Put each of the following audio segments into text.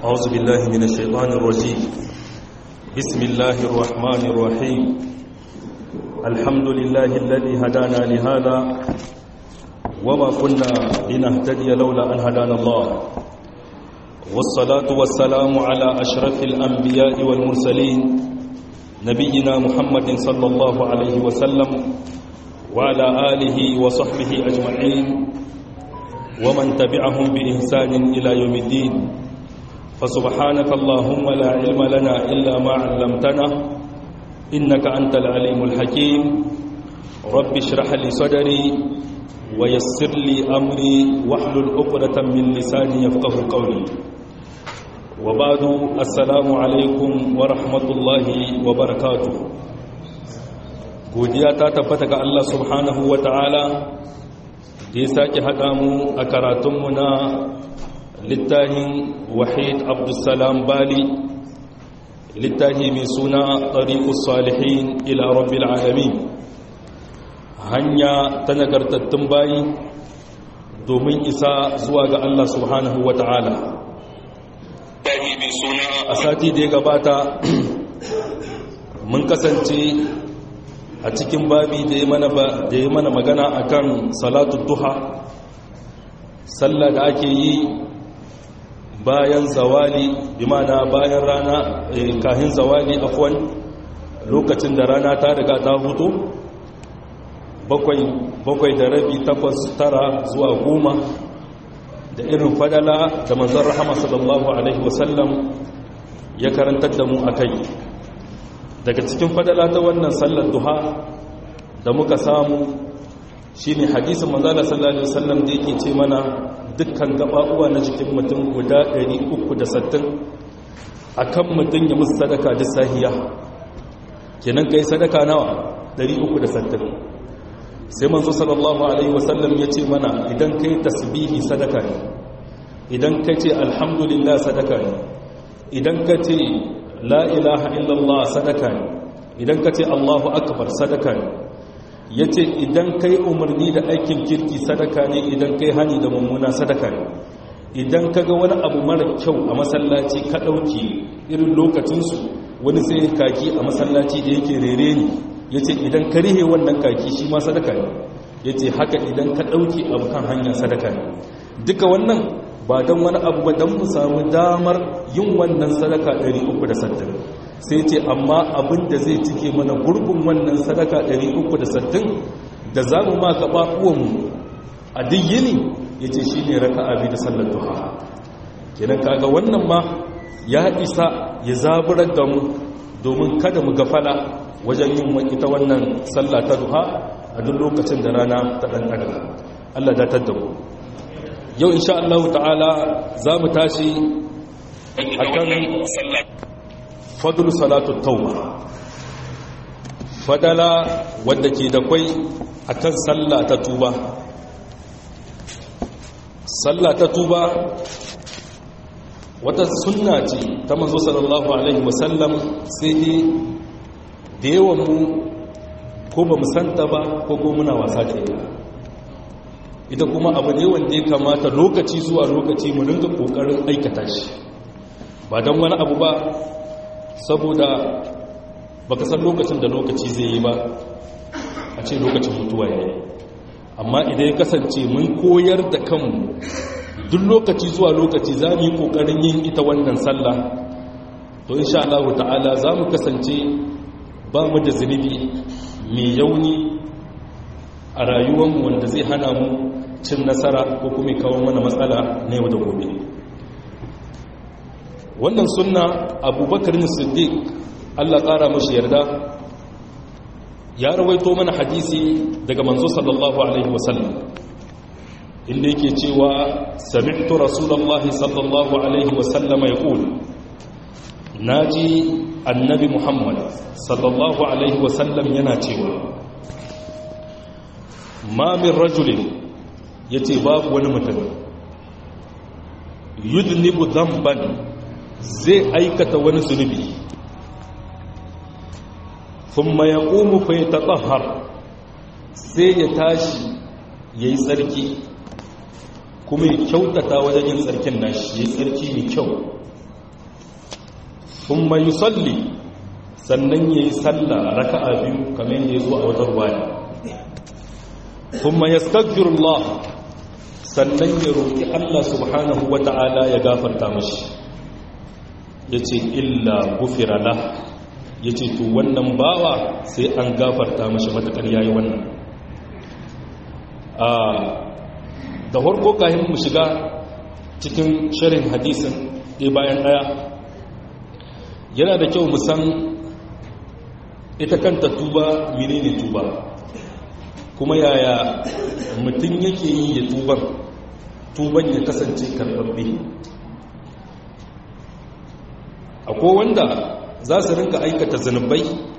أعوذ بالله من الشيطان الرجيم. بسم الله الرحمن الرحيم. الحمد لله الذي هدانا لهذا وما كنا لنهتدي لولا أن هدانا الله، والصلاة والسلام على أشرف الأنبياء والمرسلين نبينا محمد صلى الله عليه وسلم وعلى آله وصحبه أجمعين ومن تبعهم بإحسان إلى يوم الدين. فسبحانك اللهم لا علم لنا إلا ما علمتنا إنك أنت العليم الحكيم. رب اشرح لي صدري ويسر لي أمري واحلل عقدة من لساني يفقه قولي. وبعد السلام عليكم ورحمة الله وبركاته. godiya ta tabbata ga Allah subhanahu wa ta'ala da ya sake haɗa mu a karatunmu na littafin Wahid Abdussalam Bali, littafi mai suna Tariqus Salihin ila Rabbil Alamin, hanya ta nagartattun bayi domin isa zuwa ga Allah subhanahu wa ta'ala. A sati da ya gabata mun kasance a cikin babi da ya mana magana akan salatu duha, sallah da ake yi bayan zawali, bi mana bayan rana, kahin zawali afwan, lokacin da rana ta riga ta hutu, bakwai da rabi, takwas, tara zuwa goma, da irin fadala da manzon rahama sallallahu alaihi wasallam ya karantar da mu akai. Daga cikin fadala ta wannan sallar duha da muka samu shine hadisin manzon sallallahu alaihi wasallam da yake ce mana dukkan gaɓaɓuwa na jikin mutum guda 360 akan mutum ya musu sadaka da sahiya. Kenan kai sadaka nawa? 360. sai manzo sallallahu alaihi wasallam ya ce mana idan kai tasbihi sadaka ne, idan ka ce alhamdulillah sadaka ne, idan ka ce la ilaha illallah sadaka ne, idan ka ce Allahu akbar sadaka ne. Ya ce idan kai umarni da aikin kirki sadaka ne, idan kai hani da mummuna sadaka ne. Idan ka ga wani abu mara kyau a masallaci ka ɗauki, irin lokacinsu wani sai kaki a masallaci da yake rere ne, ya ce idan ka rihe wannan kaki shi ma sadaka ne. Ya ce haka idan ka ɗauki abu kan hanya sadaka ne. Duka wannan ba don wani abu ba, don mu samu damar yin wannan sadaka 360. sai ce amma abin da zai cike mana gurbin wannan sadaka 360 da za mu ma gaɓaɓuwanmu a duk yini, ya ce shi ne raka abi da sallar duha. kenan kaga wannan ma ya isa ya zaburar da mu domin kada mu gafala wajen yin ita wannan sallah ta duha a duk lokacin da rana ta ɗan ɗaga. Allah datar da mu. yau insha Allah ta'ala za mu tashi a kan fadlu salatu tauba, fadala wadda ke da kwai akan sallah ta tuba. Sallah ta tuba wata sunna ce ta manzo sallallahu alaihi wasallam, sai dai da yawan mu ko ba mu santa ba ko muna wasa da ita kuma abu ne wanda ya kamata lokaci zuwa lokaci mu rinka kokarin aikata shi, ba don wani abu ba, saboda baka san lokacin da lokaci zai yi ba, a ce lokacin mutuwa ya yi. Amma idan ya kasance mun koyar da kanmu duk lokaci zuwa lokaci za mu yi ƙoƙarin yin ita wannan sallah, to insha Allah ta'ala za mu kasance ba mu da zunubi mai yauni a rayuwarmu wanda zai hana mu cin nasara ko kuma kawo mana matsala na yau da gobe. Wannan sunna Abubakar Siddiq Allah ƙara mashi yarda ya rawaito mana hadisi daga manzo sallallahu alaihi wasallam, inda yake cewa sami'tu rasulullahi sallallahu alaihi wasallam yaqul, naji annabi Muhammad sallallahu alaihi wasallam yana cewa ma min rajulin, yace babu wani mutum, yudnibu dhanban, zai aikata wani zunubi, thumma yaqumu fa yatatahhar, sai ya tashi yayi tsarki kuma ya kyautata wajen yin tsarkin nashi, yayi tsarki mai kyau, thumma yusalli sannan yayi sallah raka'a biyu kamar yadda yazo a wata ruwaya thumma yastaghfirullah sannan ya roki Allah subhanahu wata'ala ya gafarta mishi yace illa gufira lah yace to wannan bawa sai an gafarta mishi matakar yayi wannan da farko kahin mu shiga cikin sharin hadisin ɗaya bayan ɗaya yana da kyau mu san ita kanta tuba menene tuba kuma yaya mutum yake yi ya tuban ya kasance karɓaɓɓe. Akwai wanda za su rinka aikata zunubai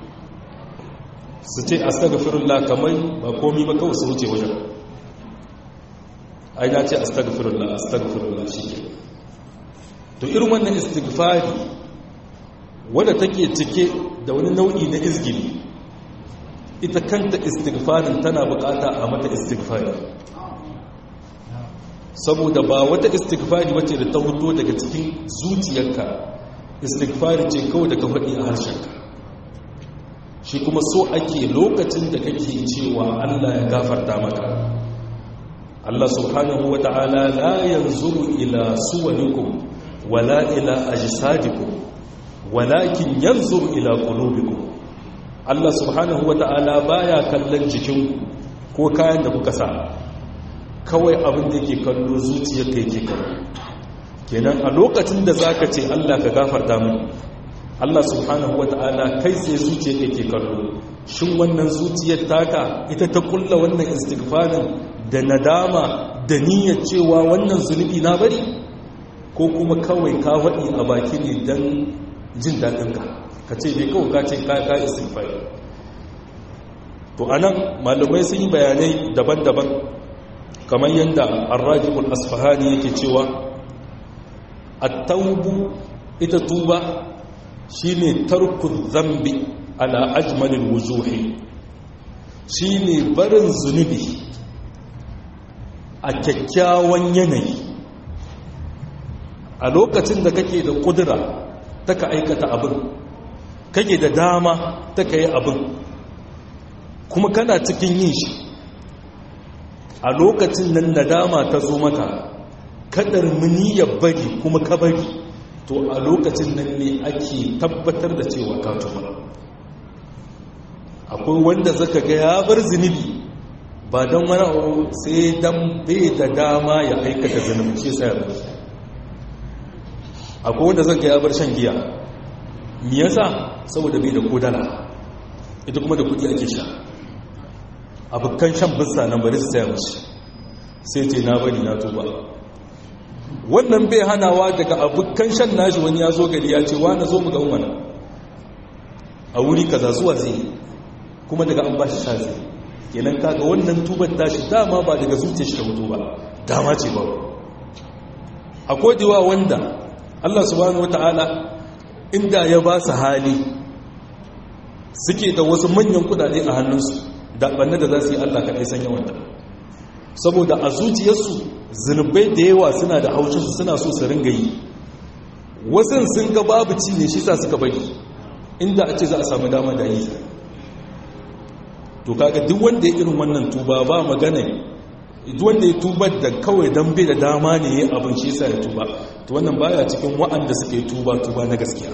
su ce astaghfirullah kamar ba komi ba kawai su wuce wajen ai na ce astaghfirullah shike. To irin wannan istighfari wadda take cike da wani nau'i na izgili, ita kanta istighfarin tana bukata a mata istighfari, saboda ba wata istighfari wacce da ta hudo daga cikin zuciyarka, istighfari ce kawai da ka faɗi a harshenka. Shi kuma so ake lokacin da kake cewa Allah ya gafarta maka, Allah subhanahu wa ta'ala la yanzuru ila suwarikum wala ila ajsadikum walakin yanzuru ila qulubikum. Allah subhanahu wa ta'ala baya kallon jikinku ko kayan da kuka sa, kawai abin da yake kallo zuciyarka yake kallo. Kenan a lokacin da zaka ce Allah ka gafarta mini, Allah subhanahu wa ta'ala kai sai zuciyarka yake kallo. Shin wannan zuciyar taka ita ta kulla wannan istighfarin da nadama da niyyar cewa wannan zunubi na bari, ko kuma kawai ka faɗi a baki ne don jin daɗinka ka ce bai kawai ka ce ka istighfari. To anan malamai sun yi bayanai daban-daban, kamar yadda Ar-Ragibul Asfahani yake cewa at-taubu ita tuba shine tarku dhanbi ala ajmalil wujuhi, shine barin zunubi a kyakkyawan yanayi. A lokacin da kake da kudura ta ka aikata abin, kake da dama ta ka yi abin, kuma kana cikin yin shi, a lokacin nan nadama ta zo maka, kadar muniyar bari kuma ka bari, to a lokacin nan ne ake tabbatar da cewa ka tuba. Akwai wanda zaka ga ya bar zunubi ba don wani abu, sai dan bai da dama ya aikata zunubi shi sai ya bari. Akwai wanda zaka ya bar shan giya, me yasa? Saboda bai da kodala, ita kuma da kudi ake sha. Abukan shan bissa nan bari su saya mashi, sai ce na bari na tuba. Wannan bai hanawa daga abukan shan nashi wani ya zo gari ya ce wa na zo mu ga umana a wuri kaza zuwa zai, kuma daga an ba shi sha zai. Kenan kaga wannan tubar tashi dama ba daga zuciyar shi ta mutu ba, dama ce ba. Akwai diwa wanda Allah subhanahu wata'ala inda ya ba su hali suke da wasu manyan kudade a hannunsu, da banne da za su yi Allah kaɗai san yawan da, saboda a zuciyarsu zunubai da yawa suna da haushinsu, suna so su ringa yi. Wasu sun ga babu ci ne shi sa suka bari, inda a ce za a samu dama da yi. To kaga duk wanda ya irin wannan tuba ba magana, duk wanda ya tuba da kawai dan bai da dama ne yayin abin shi yasa ya tuba, to wannan baya cikin wa'anda suke tuba na gaskiya.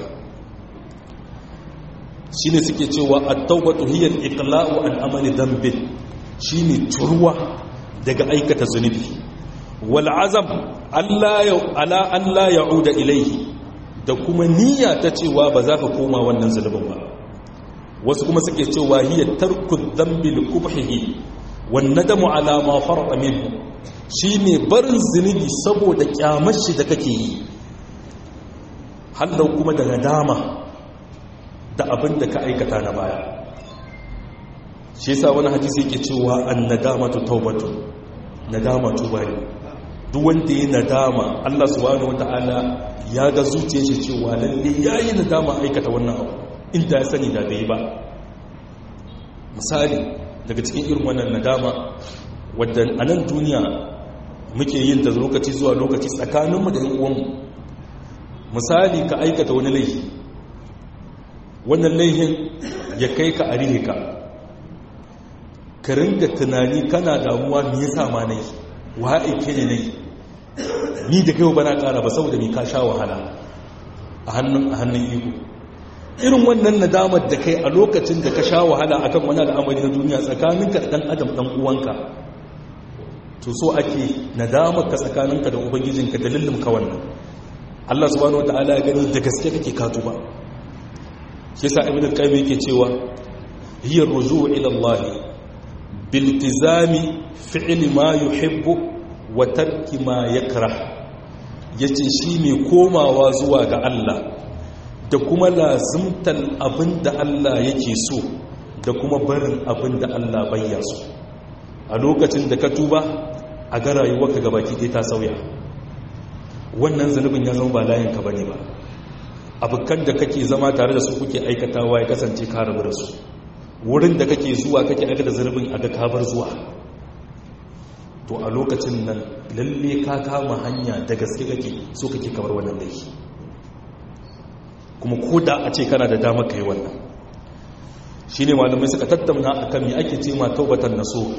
Shine suke cewa at-tawbatu hiya al-iqla'u an amali dhanbi, shine turwa daga aikata zunubi. Wal azam ala an la ya'uda ilayhi, da kuma niyya ta cewa ba za ka koma wannan zunubin ba. Wasu kuma suke cewa hiya tarku dhanbi li kubhihi wan nadamu ala ma farata minhu, shine barin zunubi saboda kyamar shi da kake yi, hallau kuma da nadama da abin da ka aikata na baya. Shi yasa wani hadisi yake cewa an-nadamatu tawbatu, nadama tuba ne. Duk wanda ya nadama, Allah subhanahu wataala ya ga zuciyar shi cewa lalle yayi nadama aikata wannan abu, inda ya sani da bai ba. Misali daga cikin irin wannan nadama wadda a nan duniya muke yin ta lokaci zuwa lokaci tsakaninmu da 'yan uwanmu. Misali ka aikata wani laifi, wannan laihin ya kai ka arihe ka ringa tunani kana damuwa me yasa ma nayi wa aike ne nayi ni da kai ba na ƙara ba saboda ni ka sha wahala a hannun iko irin wannan nadamar da kai a lokacin da ka sha wahala akan wani al'amari na duniya tsakaninka da dan adam dan uwanka to so ake nadamar ka tsakaninka da ubangijinka dalilin ka wannan Allah subhanahu wataala ya gani da gaske kake ka tuba shi yasa ibn al-qayyim yake cewa hiya ar-ruju' ila Allah biltizami fi'li ma yuhibbu wa tarki ma yakrah yace shine komawa zuwa ga Allah da kuma lazimtar abinda Allah yake so da kuma barin abinda Allah bayya so a lokacin da ka tuba a ga rayuwarka gabaki ɗaya ta sauya wannan zanubin ya zama ba layinka bane ba abukan da kake zama tare da su kuke aikatawa ya kasance ka rabu da su wurin da kake zuwa kake aikata zanubin a ga ka bar zuwa to a lokacin nan lalle ka kama hanya da gaske kake so kake kamar wannan laifi kuma ko da a ce kana da dama kai wannan shine malamai suka tattauna akan me ake ce ma taubatan naso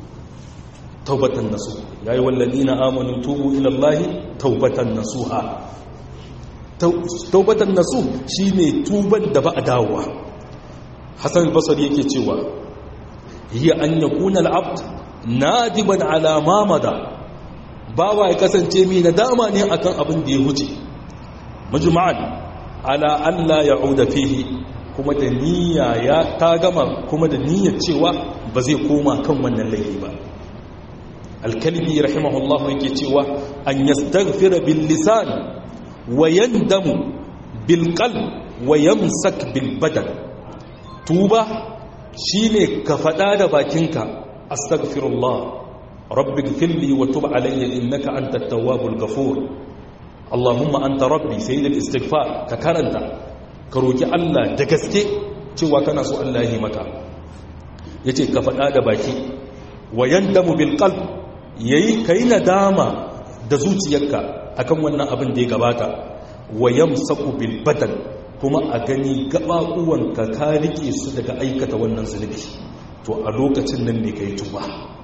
yayi walladina amanu tubu ila allahi taubatan nasuha taubatan nasu shine tuban da ba a dawowa hasan al-basri yake cewa hiya an yakuna al-abd nadiban ala ma mada bawa ya kasance mai nadama ne akan abin da ya huce majma'an ala alla ya'uda fihi kuma da niyya ya ta gama kuma da niyyar cewa ba zai koma kan wannan laifi ba al-kalbi rahimahullahu yake cewa an yastaghfira bil lisan wa yandamu bil qalb wa yamsak bil badan tuba shine ka fada da bakinka astaghfirullah rabbi ighfirli wa tub alayya innaka antat tawwabul ghafur allahumma anta rabbi sayyidul istighfar ka karanta ka roki Allah da gaske cewa kana so Allah ya yi maka yace ka fada da baki wa yandamu bil qalb yayi kai nadama da zuciyarka akan wannan abin da ya gabata wa yamsaku bil badan kuma a gani gabaɓuwanka ka rike su daga aikata wannan zunubi to a lokacin nan ne kai tuba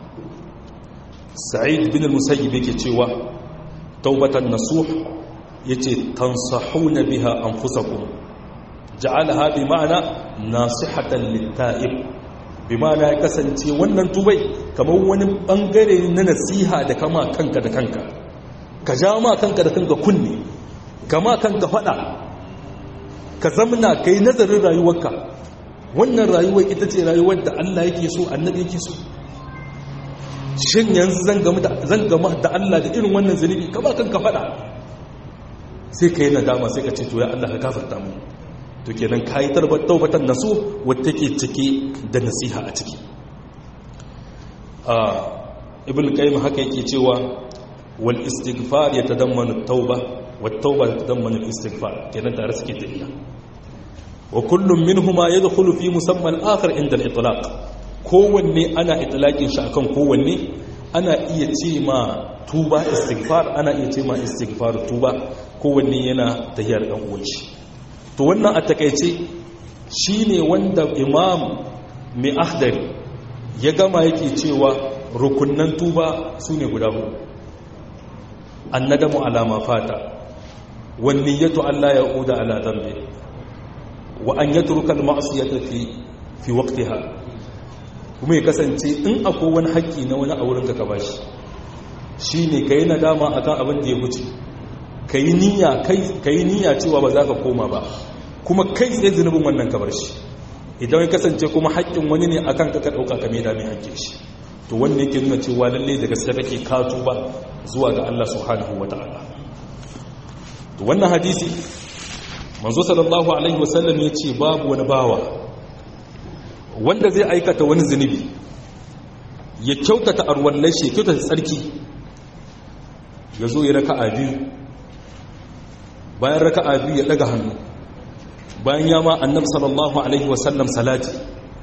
sa'id bin al-musayyib yake cewa taubatan nasuh yace tansahuna biha anfusakum ja'alaha bi ma'ana nasihatan lit-ta'ib bi ma'ana ya kasance wannan tubai kamar wani bangare na nasiha da kama kanka da kanka ka ja ma kanka da kanka kunne kama kanka fada ka zamna kai nazarin rayuwarka wannan rayuwar ita ce rayuwar da Allah yake so annabi yake so shin yanzu zan gama da Allah da irin wannan zunubi ka ba kanka fada sai ka yi nadama sai ka ce to ya Allah ka gafarta mu to kenan kai taubatan nasu wacce take cike da nasiha a ciki ibn qayyim haka yake cewa wal istighfar yatadammanu at-tauba wat tauba yatadammanu al-istighfar kenan tare suke tafiya wa kullum minhuma yadkhulu fi musamma al-akhar inda al-itlaq kowanne ana itlaqin shi akan kowanne ana iya ce ma tuba istighfar ana iya ce ma istighfar tuba kowanne yana tahiyar dan uwanci to wannan a takeice shine wanda imam mai akhdari ya gama yake cewa rukunnan tuba sune guda hudu annadamu ala ma fata wan niyyatu alla yauda ala dhanbi wa an yatruka al-ma'siyata fi waqtiha kuma ya kasance in akwai wani haƙƙi na wani a wurinka ka bashi shine kai nadama akan abin da ya wuce kai niyya cewa ba za ka koma ba kuma kai tsaye zunubin wannan ka bar shi idan ya kasance kuma haƙƙin wani ne akan ka dauka ka mai dami haƙƙin shi to wanda yake nuna cewa lalle da gaske kake ka tuba zuwa ga Allah subhanahu wataala to wannan hadisi manzo sallallahu alaihi wasallam ya ce babu wani bawa wanda zai aikata wani zunubi ya kyautata arwallai shi kyautata tsarki ya zo ya raka'a biyu bayan raka'a biyu ya daga hannu bayan ya ma annabi sallallahu alaihi wasallam salati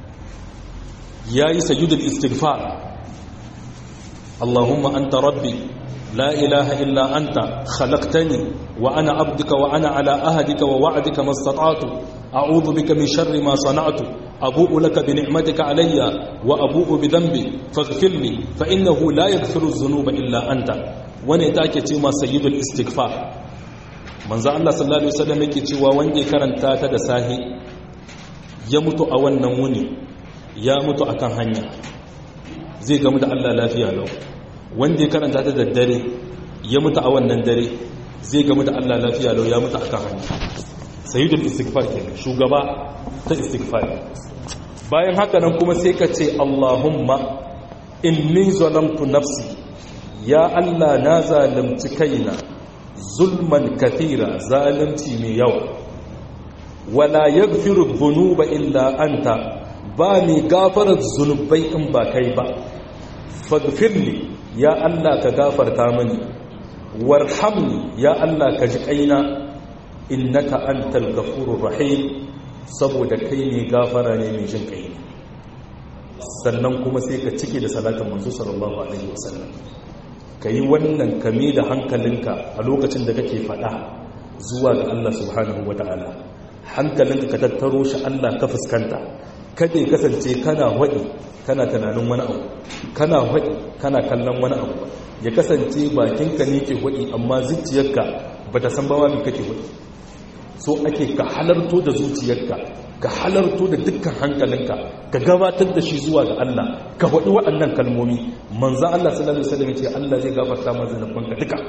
yayi sajudul istighfar Allahumma anta rabbi لا إله إلا أنت خلقتني وأنا عبدك وأنا على أهدك ووعدك ما استطعت a'udhu bika min sharri ma sana'tu abu'u laka bi ni'matika alayya wa abu'u bi dhanbi faghfirli fa innahu la yaghfiru dhunuba illa anta. Wani take ce ma sayyidul istighfar. Manzo Allah sallallahu alaihi wasallam yake cewa wanda ya karanta ta da sahi ya mutu a wannan wuni ya mutu akan hanya zai gamu da Allah lafiya lau. Wanda ya karanta ta da dare ya mutu a wannan dare zai gamu da Allah lafiya lau, ya mutu akan hanya. Sayyidul istighfar kenan, shugaba ta istighfar. Bayan haka nan kuma sai ka ce Allahumma inni zalamtu nafsi, ya Allah na zalunci kaina zulman kathira, zalunci mai yawa. Wala yaghfiru dhunuba illa anta, ba mai gafarar zunubai in ba kai ba. Faghfirli, ya Allah ka gafarta mani. Warhamni, ya Allah ka ji kaina. Innaka antal ghafurur rahim, saboda kai ne gafara ne mai jin kai. Sannan kuma sai ka cike da salatin manzo sallallahu alaihi wasallam. Kai wannan kame da hankalinka a lokacin da kake fada zuwa ga Allah subhanahu wataala. Hankalinka ka tattaro shi Allah ka fuskanta. Kada ya kasance kana wadi kana tunanin wani abu, kana wadi kana kallon wani abu. Ya kasance bakinka ne ke wadi amma zuciyarka bata san ba me kake wadi. So ake ka halarto da zuciyarka, ka halarto da dukkan hankalinka, ka gabatar da shi zuwa ga Allah, ka faɗi waɗannan kalmomi. Manzan Allah sallallahu alaihi wasallam ce Allah zai gafarta ma zanubanka duka.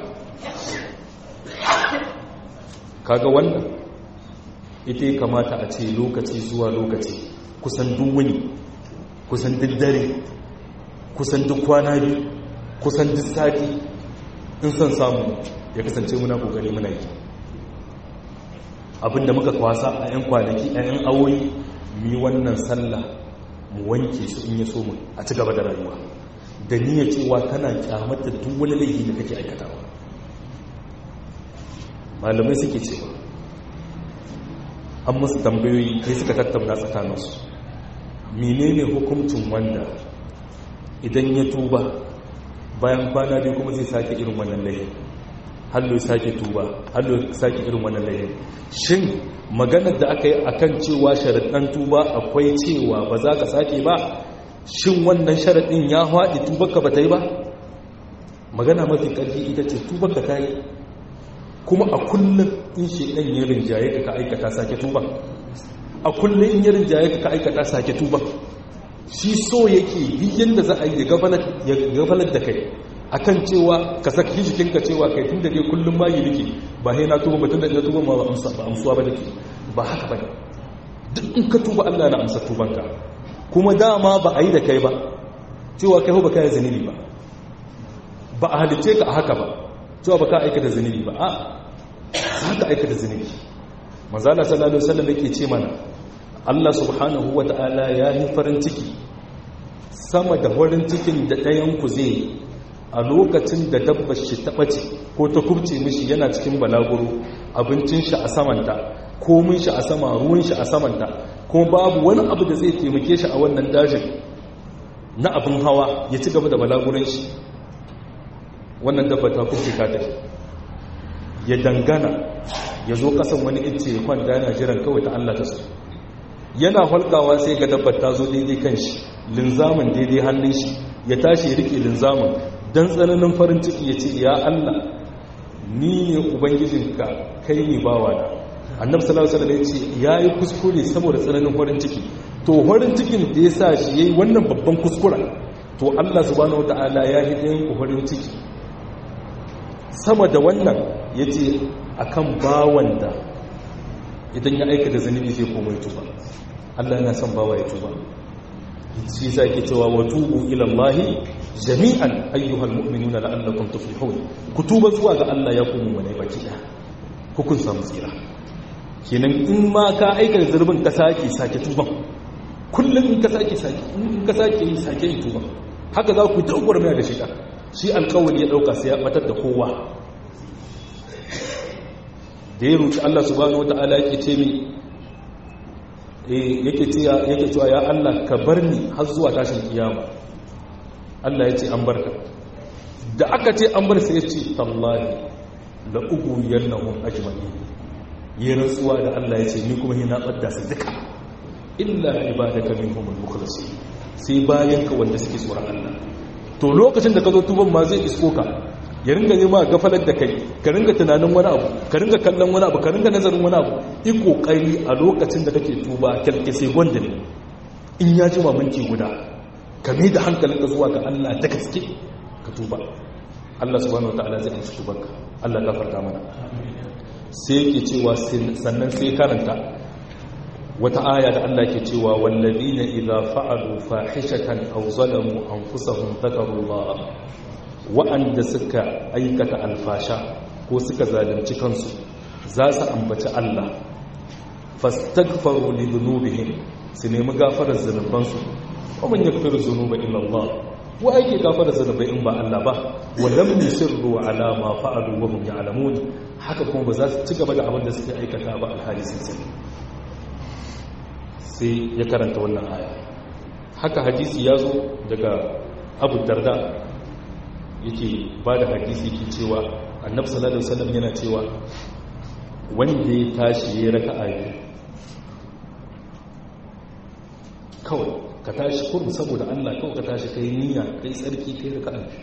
Kaga wannan ita ya kamata a ce lokaci zuwa lokaci, kusan duk wuni, kusan duk dare, kusan duk kwana biyu, kusan duk sati, in son samu ya kasance muna kokari muna yi. Abinda muka kwasa a 'yan kwanaki a 'yan awoyi mu yi wannan sallah mu wanke su in ya so mu a ci gaba da rayuwa da niyyar cewa kana kyamata duk wani laifi da kake aikatawa. Malamai suke cewa an musu tambayoyi kai suka tattauna tsakaninsu, menene hukuncin wanda idan ya tuba bayan kwana biyu kuma zai sake irin wannan laifin, hallo sake tuba, hallo sake irin wannan laifin. Shin maganar da aka yi akan cewa sharaɗin tuba akwai cewa ba za ka sake ba, shin wannan sharaɗin ya haɗi tubarka ba ta yi ba? Magana mafi ƙarfi ita ce tubarka ta yi, kuma a kullum in shaidan ya rinjaye ka aikata sake tuba, a kullum in ya rinjaye ka aikata sake tuba. Shi so yake yi yadda za a yi ya gabalar da kai akan cewa ka saki jikinka cewa kai tun da dai kullum ma yi nake ba sai na tuba ba, tun da na tuba ma ba amsuwa ba nake, ba haka ba ne. Duk in ka tuba Allah na amsa tubanka, kuma dama ba a yi da kai ba cewa kai ba ka yi zunubi ba, ba a halice ka a haka ba cewa ba ka aikata zunubi ba, a za ka aikata zunubi. Manzala sallallahu alaihi wasallam yake ce mana Allah subhanahu wata'ala ya yi farin ciki sama da farin cikin da ɗayan ku zai a lokacin da dabbar shi ta ɓace ko ta kubce mishi yana cikin balaguro, abincin shi a samanta, komin shi a sama, ruwan shi a samanta, kuma babu wani abu da zai taimake shi a wannan dajin na abin hawa ya ci gaba da balaguran shi. Wannan dabba ta kubce ta tafi, ya dangana ya zo kasan wani ince ya kwanta yana jiran kawai ta Allah ta so. Yana halkawa sai ga dabbar ta zo daidai kan shi, linzamin daidai hannun shi, ya tashi ya rike linzamin don tsananin farin ciki ya ce ya Allah ni ne ubangijinka, kai ne bawa na. Annabi sallallahu alaihi wasallam ya ce yayi kuskure saboda tsananin farin ciki, to farin cikin da ya sa shi yayi wannan babban kuskura, to Allah subhanahu wataala ya yi ɗayan ku farin ciki sama da wannan. Yace akan bawan da idan ya aikata zunubi sai komai tuba, Allah yana son bawa ya tuba. Shi yasa yake cewa wa tubu ila Allah jami'an ayyuhal mu'minuna la'allakum tuflihun. Ku tuba zuwa ga Allah ya kuma wani baki da hukun samu tsira. Kenan in ma ka aikata zurbin ka sake tuba, kullum in ka sake yi sake yi tuba. Haka za ku dogara mai da shi shi alƙawari ya dauka sai ya batar da kowa. Da ya roki Allah subhanahu wataala yake ce mi yake cewa ya Allah ka bar ni har zuwa tashin kiyama. Allah ya ce an barka. Da aka ce an bar sai ya ce tallahi la ugwiyannahum ajma'in, yi rantsuwa da Allah ya ce ni kuma na ɓadda su duka illa ibadaka minhumul mukhlasin sai bayan ka wanda suke tsoron Allah. To lokacin da ka zo tuban ma zai isko ka ya ringa nema gafalar da kai, ka ringa tunanin wani abu, ka ringa kallon wani abu, ka ringa nazarin wani abu. In kokari a lokacin da kake tuba kyalke sai gwanda ne in ya jima minti guda ka mai da hankalinka zuwa ga Allah da gaske ka tuba. Allah subhanahu wataala zai amsa tubanka. Allah gafarta mana. Sai yake cewa sannan sai karanta wata aya da Allah ke cewa wallazina idza fa'alu fahishatan aw zalamu anfusahum dhakarullah, wa'anda suka aikata alfasha ko suka zalunci kansu za su ambaci Allah, fastaghfaru li dhunubihim, su nemi gafarar zunubansu. wa man yaghfiru dhunuba illa Allah, wa ake gafarar zunubai in ba Allah ba. wa lam yusirru ala ma fa'alu wa hum ya'lamun, haka kuma ba za su ci gaba da abin da suke aikata ba alhali sun sani. Sai ya karanta wannan aya. Haka hadisi ya zo daga Abu Darda, yake ba da hadisi ke cewa annabi sallallahu alaihi wasallam yana cewa wanda ya tashi ya raka'a biyu, kawai ka tashi kurum saboda Allah, kawai ka tashi kai niyya, kai tsarki, kai raka'a biyu,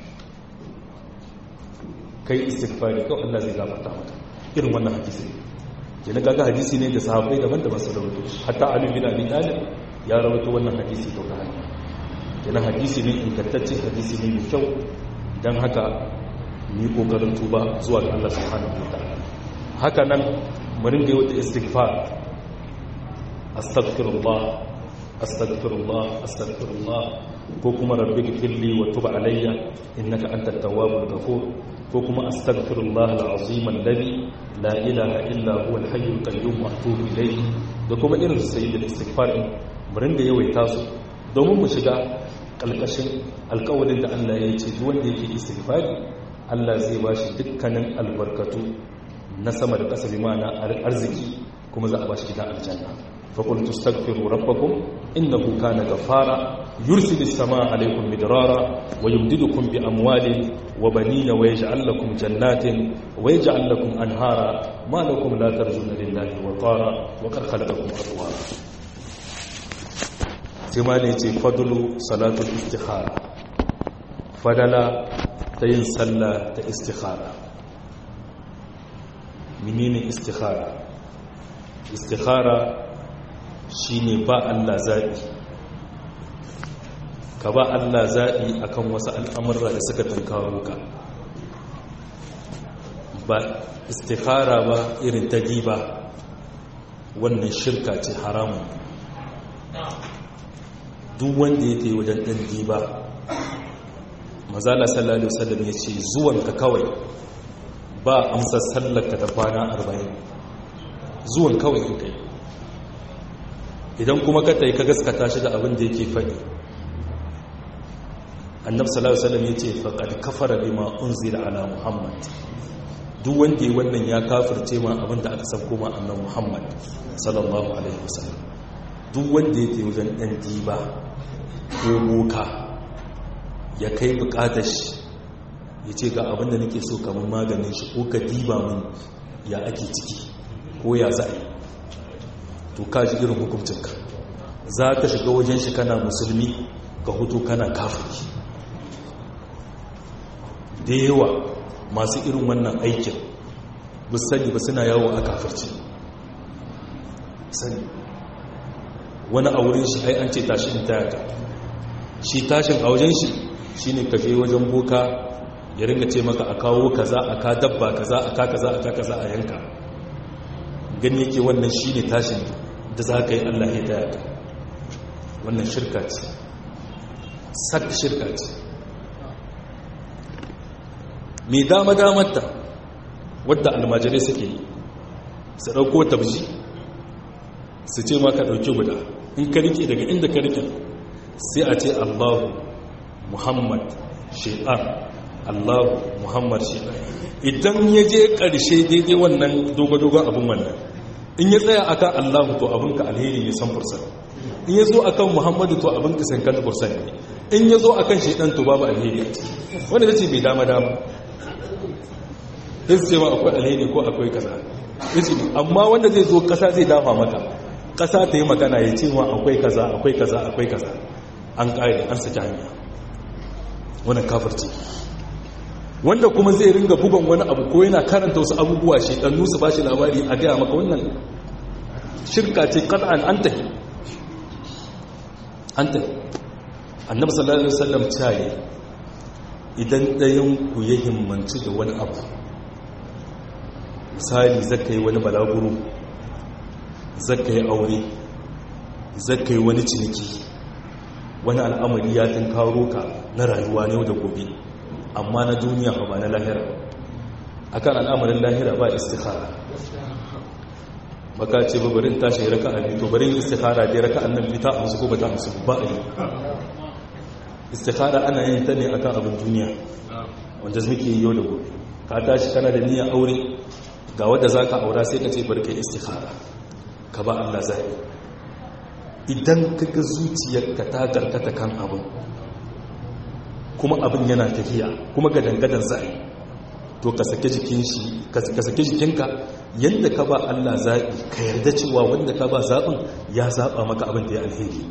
kai istighfari, kawai Allah zai gafarta maka. Irin wannan hadisi kenan kaga hadisi ne da sahabbai daban-daban su rawaito shi. Hatta Ali bin Abi Talib ya rawaito wannan hadisi ta wata hanya. Kenan hadisi ne ingantacce, hadisi ne mai kyau. Dan haka ni kokarin tuba zuwa ga Allah subhanahu wataala. Haka nan mu ringa yi wata istighfar, astaghfirullah astaghfirullah astaghfirullah, ko kuma rabbighfirli wa tub alayya innaka antat tawwabur ghafur, ko kuma astaghfirullah alazim alladhi la ilaha illa huwa alhayyul qayyum wa atubu ilayhi. Da kuma irin sayyidul istighfar mu ringa yawaita su domin mu shiga kalkashin alƙawarin da Allah ya ce duk wanda yake istighfari Allah zai bashi dukkanin albarkatu na sama da ƙasa, bi ma'ana arziki, kuma za a bashi gidan aljanna. فقلت استغفروا ربكم إنه كان غفارا يرسل السماء عليكم مدرارا ويمددكم بأموال وبنين ويجعل لكم جنات ويجعل لكم أنهارا ما لكم لا ترجون لله وقارا وقد خلقكم أطوارا. ثمانية فضل صلاة الاستخارة، فضل تين صلاة استخارة. منين استخارة؟ استخارة shi ne ba Allah zaɓi, ka ba Allah zaɓi a kan wasu al'amurra da suka tankaro ka, ba istikhara ba irin ta diba, wannan shirka ce haramun. Duk wanda ya yi wajen ɗan diba, mazala sallallahu alaihi wasallam ya ce zuwanka kawai ba amsa sallarka ta kwana 40, zuwan kawai in kai. Idan kuma ka ta yi ka gaskata shi da abin da yake faɗi, annabi sallallahu alaihi wasallam yace faqad kafara bima unzila ala muhammad, duk wanda yi wannan ya kafirce ma abin da aka sauko ma annabi muhammad sallallahu alaihi wasallam. Duk wanda yake wajen dan diba ko boka ya kai bukatar shi yace ga abin da nake so kamar maganin shi, ko ka diba min ya ake ciki ko ya za'i, to ka ji irin hukuncinka. Za ka shiga wajen shi kana musulmi, ka hutu kana kafiri. Da yawa masu irin wannan aikin ba sani ba suna yawo a kafirci. Sani wani a wurin shi ai an ce tashi in tayaka, shi tashin a wajen shi shine ka je wajen boka ya ringa ce maka a kawo kaza, a ka dabba kaza, a ka kaza, a ka kaza a yanka. Gani yake wannan shine tashin da za ka yi Allah ya taya ka. Wannan shirka ce, sak shirka ce. mai dama-damarta wadda almajirai suke yi, su ɗauko tabji su ce ma ka ɗauki guda, in ka rike daga inda ka rike sai a ce Allahu Muhammad shaitan, Allahu Muhammad shaitan. Idan ya je ƙarshe daidai wannan dogo-dogon abin wannan, in ya tsaya akan Allahu to abinka alheri ne 100%, in ya zo akan Muhammadu to abinka 50% ne, in ya zo akan shaitan to babu alheri a ciki. Wanda ta ce bai dama-dama sai su ce ma akwai alheri ko akwai kaza, izini. Amma wanda zai zo ƙasa zai dafa maka, ƙasa ta yi magana ya ce ma akwai kaza akwai kaza akwai kaza, an ƙari an saki hanya, wannan kafirci. Wanda kuma zai ringa bugan wani abu ko yana karanta wasu abubuwa shaidannu su ba shi labari a gaya maka, wannan shirka ce qat'an an tahi. Annabi sallallahu alaihi wasallam ce idan ɗayan ku ya himmanci da wani abu, misali zaka yi wani balaguro, zaka yi aure, zaka yi wani ciniki, wani al'amari ya tunkaro ka na rayuwa ne da gobe, amma na duniya ba na lahira. Akan al'amarin lahira ba istikhara, baka ce ba barin tashi raka'a biyu, to barin istikhara dai raka'an nan fita amsu ko bata amsu ba a yi. Istikhara ana yin ta ne akan abin duniya wanda muke yi yau da gobe. Ka tashi kana da niyyar aure, ga wanda zaka aura sai ka ce barka istikhara, ka ba Allah zai. Idan kaga zuciyarka ta karkata kan abin, kuma abin yana tafiya, kuma gadangadan zai, to ka sake jikinka yadda ka ba Allah zaɓi, ka yarda cewa wanda ka ba zaɓin ya zaɓa maka abin da ya alheri.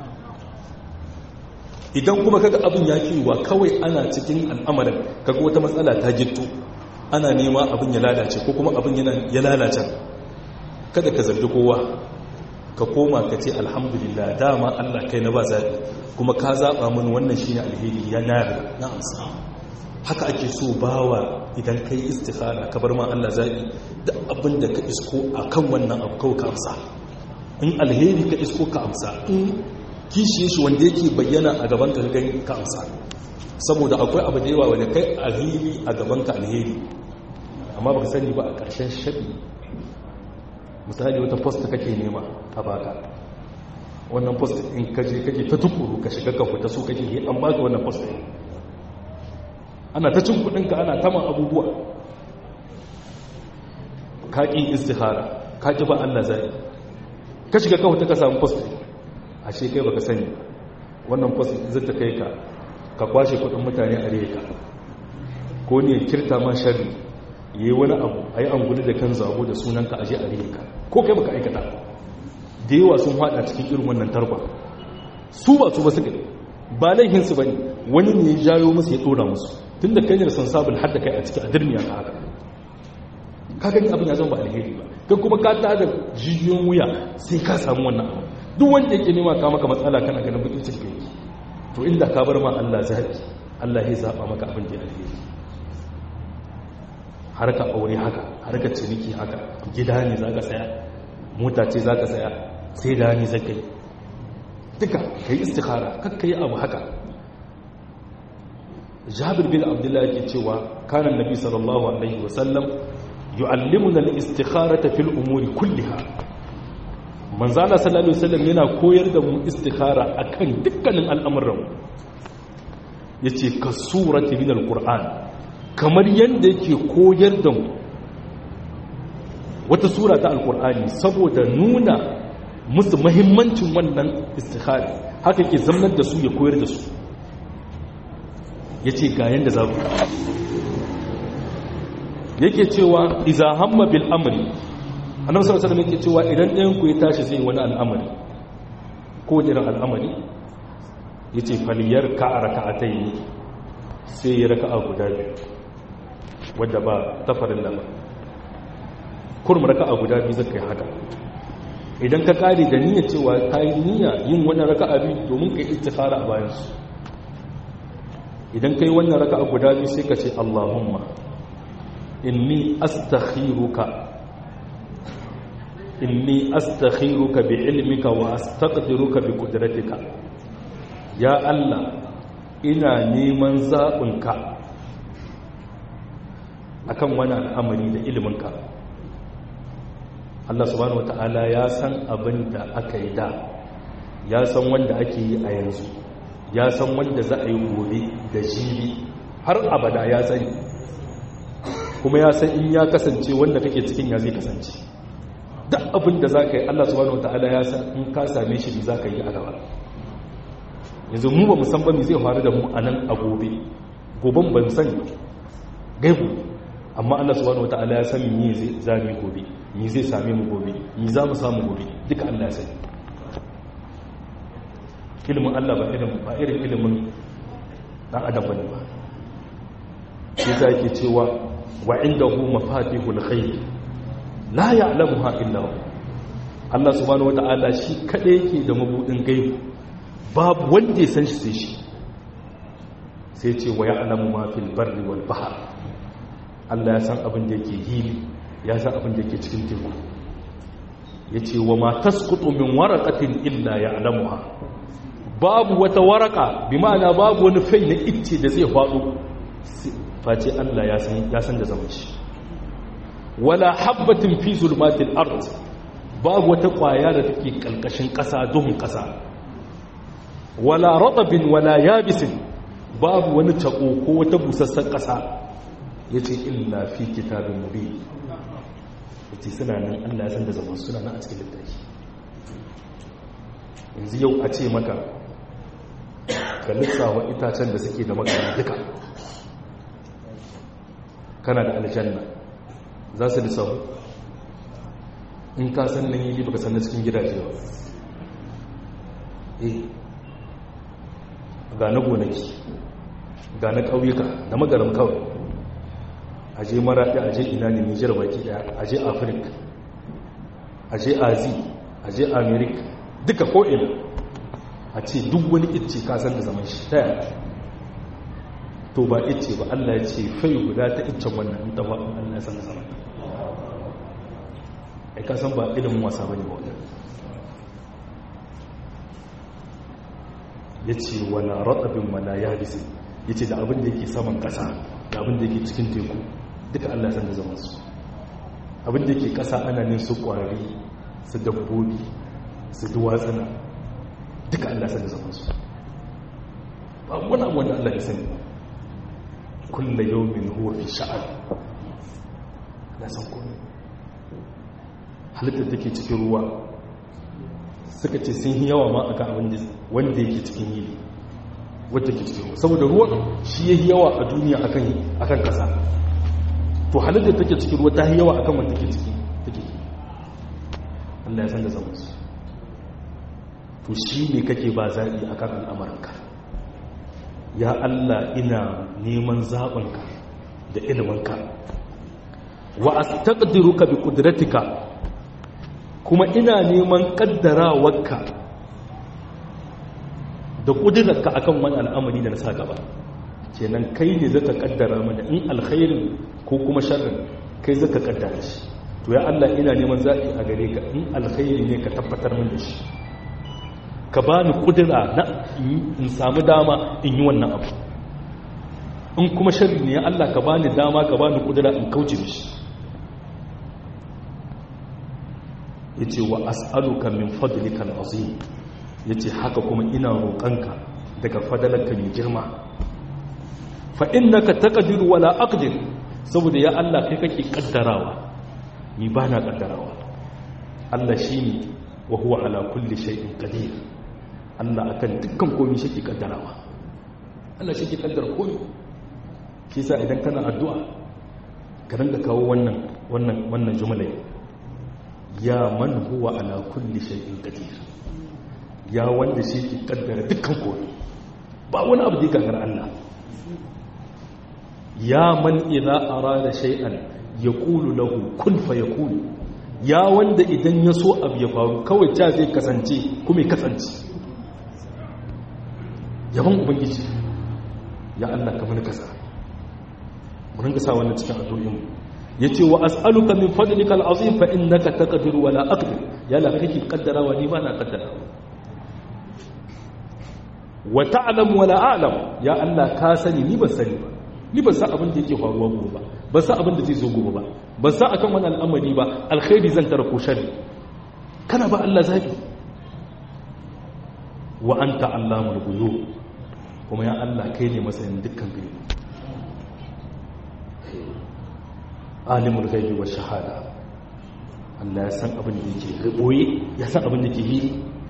Idan kuma kaga abin ya kiwa kawai ana cikin al'amarin, kaga wata matsala ta gitto, ana nema abin ya lalace ko kuma abin ya lalace, kada ka zargi kowa, ka koma ka ce alhamdulillah, dama Allah kai na ba zaɓi, kuma ka zaɓa mun wannan shi ne alheri, ya na amsa. Haka ake so bawa idan kai istikhara ka bar ma Allah zaɓi, da abin da ka isko a kan wannan abu kawai ka amsa. In alheri ka isko ka amsa, in kishiye shi wanda yake bayyana a gaban ka gani ka amsa. Saboda akwai abu da yawa wanda kai alheri a gaban ka alheri, amma baka sani ba a ƙarshen shaɗi. Misali wata post kake nema a baka, wannan post in kaje kake ta tukuru ka shiga ka fita so kake yi, an baka wannan post ɗin, ana ta cin kudinka, ana taman abubuwa, ka ƙi istihara, ka ƙi ba Allah zai, ka shiga kawo ta ka samu post, a shekai baka sani wannan post zai ta kai ka kwashe kudin mutane a reka, ko ne kirta ma shari, yi wani abu a yi anguli da kan zabo da sunanka aje a reka, ko kai baka aikata. Da yawa sun haɗa cikin irin wannan tarba, su ba suka ba laihinsu ba ne, wani ne ya jayo musu ya ɗora musu, tun da kai ne san sabul hadda kai a ciki a dirmiya ka haka, ka gani abin ya zama ba alheri ba, kai kuma ka tada jijiyoyin wuya sai ka samu wannan abu. Duk wanda yake nema ka maka matsala kana ganin bakin cikin kai, to inda ka bar ma Allah zaɓi, Allah ya zaɓa maka abin da ya alheri. Harka aure haka, harka ciniki haka, gida ne za ka saya, mota ce za ka saya, sai da ne zai kai, duka ka yi istikhara, kakka yi abu haka. Jabir bin Abdullah yake cewa kana Nabi sallallahu alaihi wasallam yu'allimuna al-istikharata fil umuri kulliha. Manzo Allah sallallahu alaihi wasallam yana koyar da mu istikhara akan dukkanin al'amuran. Yace ka surati min al-Qur'an, kamar yanda yake koyar da mu wata sura ta al-Qur'ani saboda nuna musu muhimmancin wannan istikhara, haka yake zamanar da su ya koyar da su. Ya ce ga yadda za ku yake cewa iza hamma bil amri, annabi sallallahu alaihi wasallam yake cewa idan ɗayan ku ya tashi zai wani al'amari ko irin al'amari, yace faliyar ka raka'atayn, sai ya raka'a guda biyu wadda ba tafarin da ba, kurum raka'a guda biyu zaka yi haka. Idan ka kare da niyyar cewa kai niyya yin wannan raka'a biyu domin kai istikhara a bayan su, idan kai wannan raka'a guda biyu sai ka ce Allahumma inni astakhiruka bi ilmika wa astaqdiruka bi qudratika. Ya Allah, ina neman zaɓinka akan wani al'amari da iliminka. Allah subhanahu wata'ala ya san abin da aka yi da, ya san wanda ake yi a yanzu, ya san wanda za a yi gobe da jibi har abada ya sani, kuma ya san in ya kasance wanda kake cikin ya zai kasance. Duk abin da za ka yi Allah subhanahu wata'ala ya san in ka same shi za ka yi a gaba. Yanzu mu ba musamman zai faru da mu a nan a goben ban sani gaibu, amma Allah subhanahu wataala ya san me zai zame gobe, me zai same mu gobe, me za mu samu gobe, duka Allah ya sani. ilimin Allah ba irin ilimin dan adam bane ba. shi yake cewa wa indahu mafatihul ghaib la ya'lamuha illa hu. Allah subhanahu wataala shi kadai yake da mabudin gaibi, babu wanda ya san shi sai shi. sai ce wa ya'lamu ma fil barri wal bahr. Allah ya san abin da yake hili, ya san abin da yake cikin teku. yace wa ma tasqutu min waraqatin illa ya'lamuha. babu wata waraka, bi ma'ana babu wani fai na icce da zai faɗo face Allah ya san da zaman shi. wala habbatin fi zulmatil ard. babu wata kwaya da take kalkashin ƙasa, duhun ƙasa. wala ratabin wala yabisin. babu wani tako ko wata busassan ƙasa. yace illa fi kitabin mubin. yace suna nan, Allah ya san da zaman suna nan a cikin littafi. yanzu yau a ce maka ka lissawa itacen da suke da magana duka, kana da aljanna, za su lissahu? in ka san nan yi baka san na cikin gidaje ba. ga na gonaki, ga na ƙauyuka da magaram kawai, aje maraɗi, aje ina ne, Nijar baki ɗaya, aje Afirka, aje Azi, aje Amerika, duka ko'ina a ce duk wani icce kasar da zaman shi ta yaya. to ba icce ba, Allah ya ce fai guda ta iccen wannan in taɓa Allah ya san da zaman. ai kasan ba ilimin wasa ba ne ba wannan. ya ce wala raɗabin wala ya bisi. ya ce da abin da yake saman ƙasa da abin da yake cikin teku duka Allah ya san da zaman su. abin da yake ƙasa ana ne su ƙwararri, su dabbobi, su duwatsuna, duka Allah sani zaman su. ba wani abu wanda Allah ya sani. kulla yawmin huwa fi sha'an. na san komai. halittar take cikin ruwa suka ce sun yi yawa ma akan abin wanda yake cikin yili, wadda ke cikin ruwa, saboda ruwa shi ya yi yawa a duniya akan kasa. to halittar take cikin ruwa ta yi yawa akan wanda take ciki take. Allah ya san da zaman su. to shi ne kake ba zaɓi a kan al'amuranka. ya Allah, ina neman zaɓinka da iliminka. wa astaqdiruka bi qudratika, kuma ina neman ƙaddarawarka da ƙudurarka akan wani al'amari da na sa gaba. kenan kai ne zaka ƙaddara mana in alkhairin ko kuma sharrin, kai zaka ƙaddara shi. to ya Allah, ina neman zaɓi a gare ka, in alkhairi ne ka tabbatar min da shi, ka ba ni kudura na in samu dama in yi wannan abu. in kuma sharri ne ya Allah, ka ba ni dama, ka ba ni kudura in kauce mishi. ya ce wa as'aluka min fadlika al'azim. ya ce haka kuma ina roƙonka daga fadalarka mai girma. fa innaka taqdiru wala aqdir. saboda ya Allah, kai kake kaddarawa, ni ba na kaddarawa. Allah shine wa huwa ala kulli shay'in qadir. Allah akan dukkan komai shi ke kaddarawa. Allah shi ke kaddara komai. shi yasa idan kana addu'a ka rinka kawo wannan jumla, ya man huwa ala kulli shay'in qadir. ya wanda shi ke kaddara dukkan komai, ba wani abu da ya Allah. ya man idza arada shay'an yaqulu lahu kun fayakun. ya wanda idan ya so abu ya faru kawai ta zai kasance kuma ya kasance. yaban ubangiji, ya Allah ka mana kasa. mun ga sa wannan cikin addu'o'in. yace wa as'aluka min fadlikal azim fa innaka taqdiru wa la aqdir. ya la kake kaddarawa, ni ba na kaddarawa. wa ta'lam wa la a'lam. ya Allah ka sani, ni ban sani ba. ni ban san abin da yake faruwa gobe ba, ban san abin da zai zo gobe ba, ban san akan wani al'amari ba alkhairi zan tara ko sharri. kana ba Allah zabi. wa anta allamul ghuyub. kuma ya Allah, kai ne masanin dukkan gaibi. alimul ghaibi wa shahada. Allah ya san abin da yake boye, ya san abin da yake yi.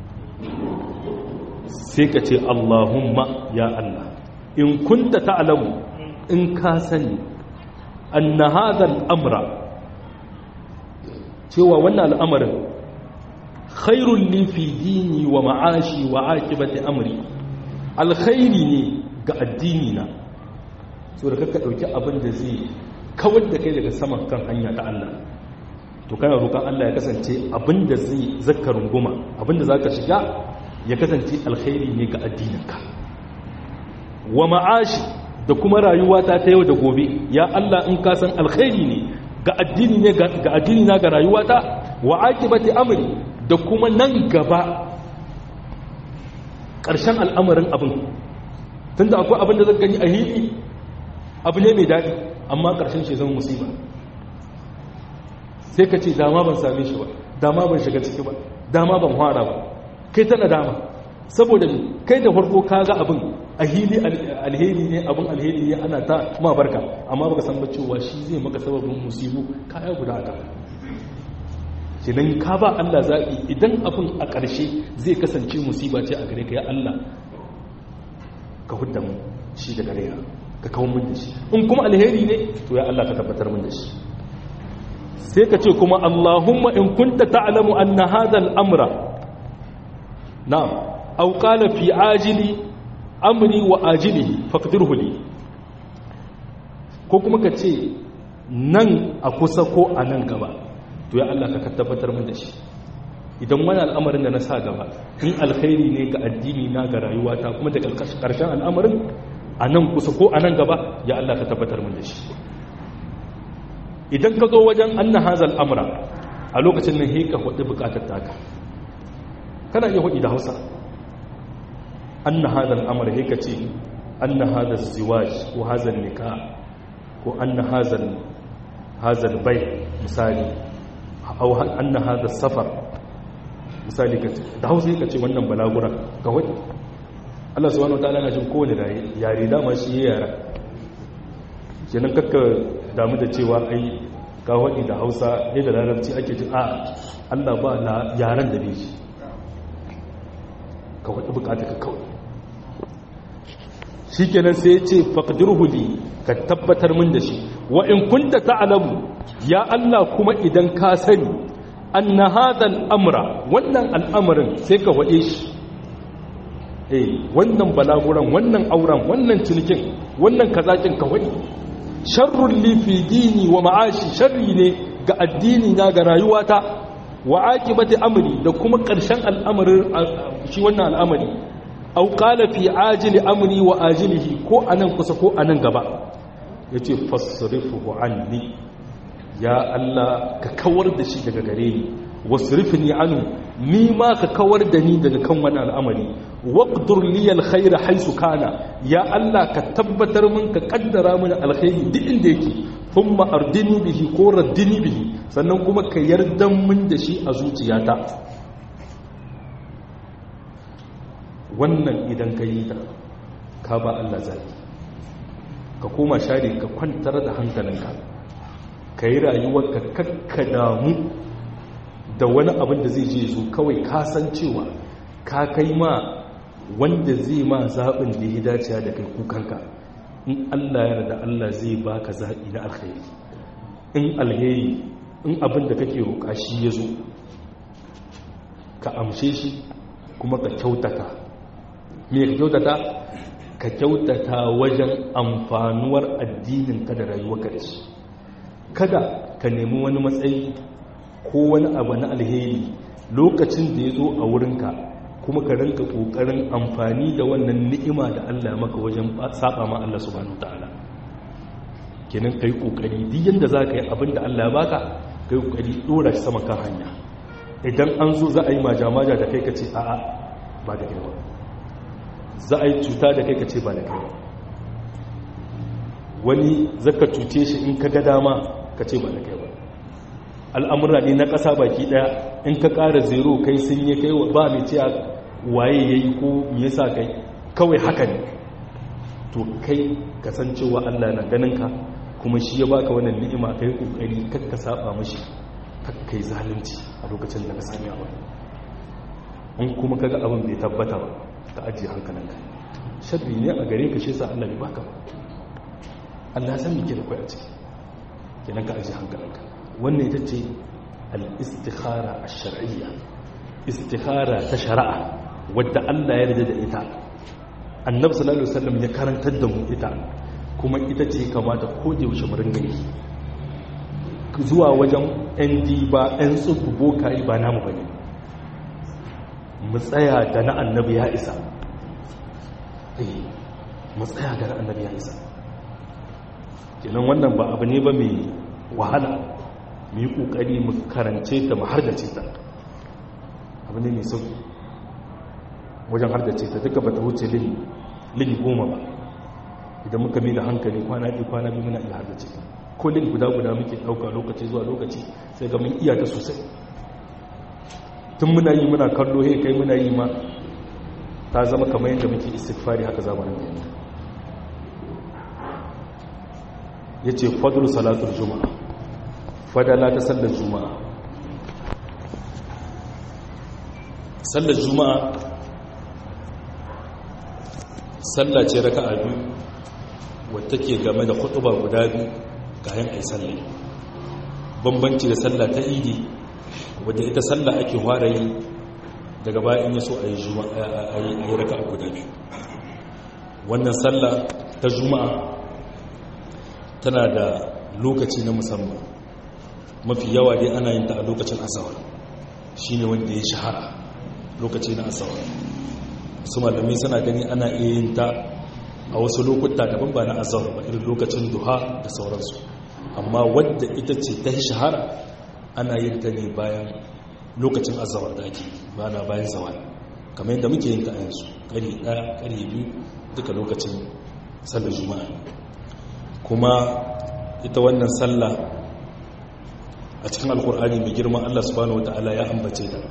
sai ka ce Allahumma, ya Allah, in kunta ta'lamu, in ka sani anna hadha al-amra cewa wannan al'amarin khairul li fi dini wa ma'ashi wa aqibati amri alkhairi ne ga addini na so da kaka dauki abin da zai kawar da kai daga saman kan hanya ta Allah to kana roƙon Allah ya kasance abin da zai zakka runguma abin da zaka shiga ya kasance alkhairi ne ga addininka wa ma'ashi da kuma rayuwa ta yau da gobe ya Allah in ka san alkhairi ne ga addini ne ga addini na ga rayuwata wa aqibati amri da kuma nan gaba ƙarshen al'amarin abin tunda akwai abin da zaka gani a hili abu ne mai daɗi amma ƙarshen shi zama musiba sai ka ce dama ban same shi ba dama ban shiga ciki ba dama ban fara ba kai tana dama saboda kai da farko ka ga abin a hili alheri ne abin alheri ne ana ta ma barka amma baka san ba cewa shi zai maka sababin musibu kaya guda ka kenan ka ba Allah zaɓi idan abin a ƙarshe zai kasance musiba ce a gare ka ya Allah ka hudda mu shi da gare ka kawo mun da shi in kuma alheri ne to ya Allah ka tabbatar mun da shi sai ka ce kuma Allahumma in kunta ta'lamu anna hadha al-amra na'am aw qala fi ajili amri wa ajilihi faqdirhu li ko kuma ka ce nan a kusa ko a nan gaba to ya Allah ka tabbatar mun da shi idan wani al'amarin da na sa gaba in alkhairi ne ga addini na ga rayuwata kuma da karshen al'amarin a nan kusa ko a nan gaba ya Allah ka tabbatar mun da shi idan ka zo wajen anna hazal amra a lokacin nan heka hudu bukatar taka kana iya hudu da Hausa anna hadal amra heka ce anna hadal ziwaj ko hazal nikah ko anna hazal bai misali au anna hadal safar misali ka ce da Hausa heka ce wannan balagura ka hudu Allah subhanahu wataala na jin kowane yare dama shi ya yara kenan kakka damu da cewa ai ka waɗi da Hausa ne da larabci ake ji a Allah ba na yaren da beji ka waɗi bukata ka kawai shi kenan sai ya ce faƙadirhu li ka tabbatar min da shi wa in kunta ta'lamu ya Allah kuma idan ka sani anna hadha al-amra wannan al'amarin sai ka waɗe shi wannan balaguran wannan auren wannan cinikin wannan kazakin ka waɗe sharrun li fi dini wa ma'ashi sharri ne ga addini na ga rayuwata wa aqibati amri da kuma ƙarshen al'amarin shi wannan al'amari aw qala fi ajili amri wa ajilihi ko anan kusa ko anan gaba yace fasrifuhu anni ya Allah ka kawar da shi daga gare ni wasrifni anhu ni ma ka kawar da ni daga kan wannan al'amari waqdur li alkhair haythu kana ya Allah ka tabbatar min ka kaddara min alkhairi duk inda yake thumma ardini bihi ko raddini bihi sannan kuma ka yarda min da shi a zuciyata wannan idan ka yi ta ka ba Allah zaki ka koma share ka kwantar da hankalinka ka yi rayuwarka kakka damu da wani abin da zai je zo kawai kasancewa ka kai ma wanda zai ma zaɓin da ya dace da kai kukanka in Allah ya rada Allah zai baka zaɓi na alkhairi in alheri in abin da kake roƙa shi ya zo ka amshe shi kuma ka kyautata me ka kyautata ka kyautata wajen amfanuwar addininka da rayuwarka da shi kada ka nemi wani matsayi ko wani abu na alheri lokacin da ya zo a wurinka kuma ka rinka kokarin amfani da wannan ni'ima da Allah ya maka wajen saba ma Allah subhanahu wataala kenan kai kokari duk yanda zaka yi abin da Allah ya baka kai kokari dora shi sama kan hanya idan an zo za a yi majamaja da kai kace a'a ba da kai ba za a yi cuta da kai kace ba da kai ba wani zaka cuce shi in ka ga dama kace ba da kai ba al'amura ne na ƙasa baki ɗaya in ka ƙara zero kai sun yi kai ba mai cewa waye ya yi ko me yasa kai kawai haka ne to kai kasancewa Allah na ganinka kuma shi ya baka wannan ni'ima kai kokari kakka saba mashi kakkai zalunci a lokacin da ka sami abu in kuma kaga abin bai tabbata ba ka ajiye hankalinka sharri ne a gare ka shi yasa Allah bai baka ba Allah san me ke da kai a ciki kenan ka aje hankalinka. Wannan ita ce al-istikhara ash-shar'iyya, istikhara ta shari'a wadda Allah ya yarda da ita, annabi sallallahu alaihi wasallam ya karantar da mu ita, kuma ita ce kamata ko da yaushe mu ringa yi. Zuwa wajen ɗan diba ɗan tsubu bokayi ba namu bane, mu tsaya da na annabi ya isa. Mu tsaya da na annabi ya isa. Kenan wannan ba abu ne ba mai wahala, mu yi ƙoƙari mu karance ta mu hardace ta, abu ne mai sauƙi wajen hardace ta. Duka ba ta wuce lili 10 ba, idan muka mai da hankali kwana biyu muna iya hardace ta. Ko lili guda muke ɗauka lokaci zuwa lokaci, sai ga mun iya ta sosai. Tun muna yi muna kallo, kai muna yi ma ta zama kamar yadda muke istighfari, haka zamanin da yanzu. Ya ce fadlu salatul juma'a, fadala ta sallar juma'a. Sallar juma'a sallah ce raka'a biyu wadda ke game da khutuba guda biyu kayan ai sallah. Bambanci da sallah ta idi wadda ita sallah ake fara yi daga bayan yaso ayi juma'a ayi raka'a guda biyu. Wannan sallah ta juma'a tana da lokaci na musamman, mafi yawa dai ana yin ta a lokacin azhar, shine wanda ya shahara, lokaci na azhar. Su malamai suna gani ana iya yin ta a wasu lokuta daban ba na azhar ba, irin lokacin duha da sauransu, amma wadda ita ce ta shahara ana yin ta ne bayan lokacin azhar da ake, ba na bayan zawal, kamar yadda muke yin ta a yanzu, ƙari 1 ƙari 2 duka lokacin sallar juma'a. Kuma ita wannan sallah a cikin alkur'ani mai girma Allah subhanahu wataala ya ambace ta,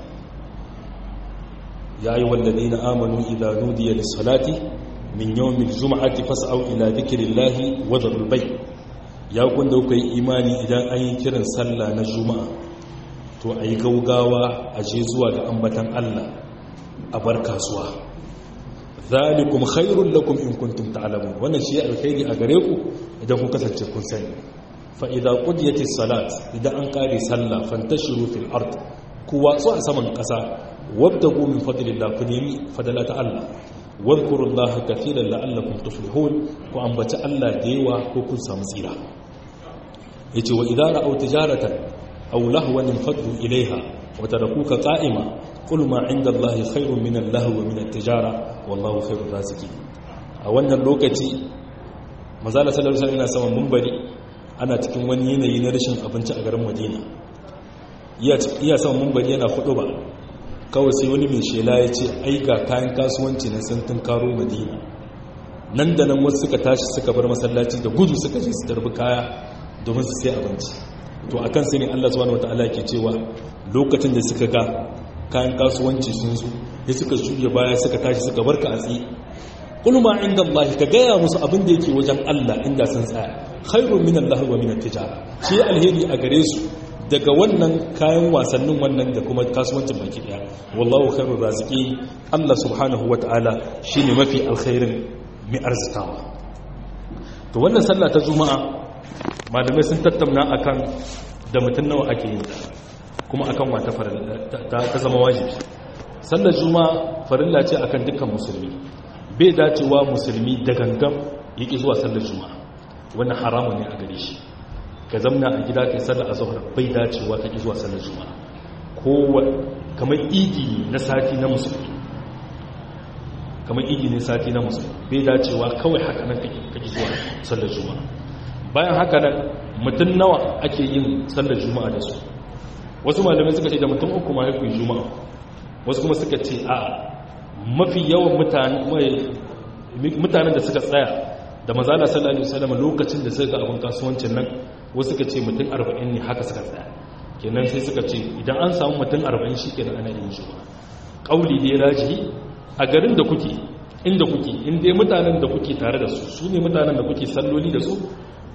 ya ayyuhal ladina amanu idza nudiya lis-salati min yawmil jum'ati fas'au ila dhikrillahi wa dharul bay'. Ya kunda kuka yi imani idan an yi kiran sallah na juma'a to ayi gaugawa aje zuwa ga ambatan Allah a bar kasuwa. zalikum khairul lakum in kuntum ta'lamun. Wannan shi alkhairi a gare ku idan ku kasance kun sani. Fa idza qudiyatis salat, idan an kare sallah, fantashiru fil ard, ku watsu a saman kasa, wabtagu min fadlillah, ku nemi fadala ta Allah, wadhkurullaha katiran la'allakum tuflihun, ku ambaci Allah da yawa ko kun samu tsira. Yace wa idza ra'aw tijaratan aw lahwan faddu ilaiha wa tarakuka qa'ima qul ma 'inda Allahi khairun min al-lahwi wa min at-tijara wallahu khairur raziqin. A wannan lokaci manzo Allah sallallahu alaihi wasallam yana saman munbari, ana cikin wani yanayi na rashin abinci a garin Madina. Iya saman munbari yana ba, kawai sai wani mai shela ya ce ai ga kayan kasuwanci na sun tunkaro Madina. Nan da nan wasu suka tashi suka bar masallaci da gudu suka je su tarbi kaya domin su sai abinci. To akan sai ne Allah subhanahu wataala ke cewa lokacin da suka ga kayan kasuwanci sun zo, ya suka shirya baya suka tashi suka barka a tsaye. Qul ma inda Allah, ka gaya musu abin da yake wajen Allah inda sun tsaya, khairun min Allah wa min at-tijara, shi alheri a gare su daga wannan kayan wasannin wannan da kuma kasuwancin baki daya. Wallahu khairur raziqin, Allah subhanahu wataala shine mafi alkhairin mai arzikawa. To wannan sallah ta juma'a malamai sun tattauna akan da mutun nawa ake yin ta, kuma akan wata farilla ta zama wajibi. Sallar juma'a farilla ce akan dukkan musulmi, bai dacewa musulmi da gangan yake zuwa sallar juma'a, wannan haramun ne a gare shi. Ka zamna a gida kai sallar azhar, bai dacewa kake zuwa sallar juma'a. Ko kamar idi na sati na musulmi, kamar idi ne sati na musulmi, bai dacewa kawai haka nan kake zuwa sallar juma'a. Bayan haka nan mutum nawa ake yin sallar juma'a da su? Wasu malamai suka ce da mutum 3 ma yake juma'a, wasu kuma suka ce a mafi yawan mutanen da suka tsaya da mazala sallallahu alaihi wasallam lokacin da suka ga abin kasuwancin nan, wasu suka ce mutum 40 ne haka suka tsaya. Kenan sai suka ce idan an samu mutum 40 shikenan ana yin juma'a. Kauli dai rajihi a garin da kuke, inda kuke, inda mutanen da kuke tare da su ne mutanen da kuke salloli da su,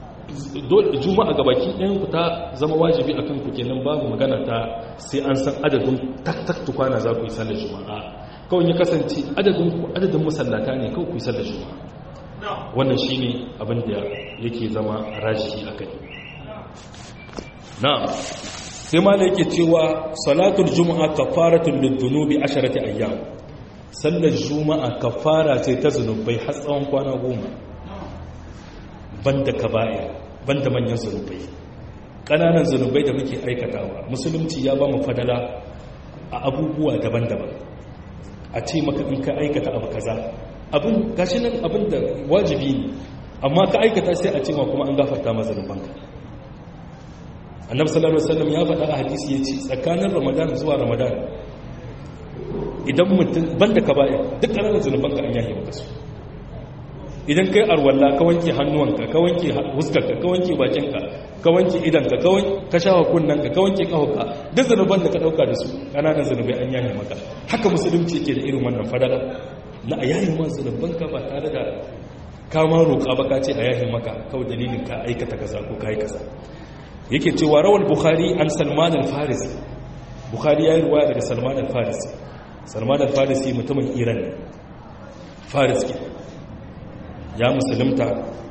juma'a gabaki ɗayan ku ta zama wajibi akan ku. Kenan babu magana ta sai an san adadin tak tukwana za ku yi sallar juma'a. Kawai ya kasance adadin musallata ne kawai ku yi sallar juma'a. Wannan shine abin da yake zama rajihi akai. na'am sai ma yake cewa salatul juma'a kafaratun lidhunubi 10 ayyam sallar juma'a kafara ce ta zunubai har tsawon kwana 10 banda kaba'ir banda manyan zunubai kananan zunubai da muke aikatawa musulunci ya ba mu fadala a abubuwa daban-daban a ce maka in ka aikata abu kaza abin gashi nan abin da wajibi ne amma ka aikata sai a ce ma kuma an gafarta ma zunubanka annabi sallallahu alaihi wasallam ya faɗa a hadisi yace tsakanin ramadan zuwa ramadan idan mutum banda kaba'ir duk kananan zunubanka an yahe maka su idan kai arwalla ka wanke hannuwanka ka wanke huskarka ka wanke bakinka ka wanke idanka ka shawa kunnanka ka wanke kahonka duk zanuban da ka dauka da su kananan zanubai an yaye maka haka musulunci yake da irin wannan fadala na a yaye ma zanubanka ba tare da ka ma roƙa ba ka ce a yaye maka kawai dalilin ka aikata kaza ko kai kaza yake cewa rawal bukhari an salman al-farisi bukhari ya yi ruwaya daga salman al-farisi salman al-farisi mutumin iran ne faris ke ya musulunta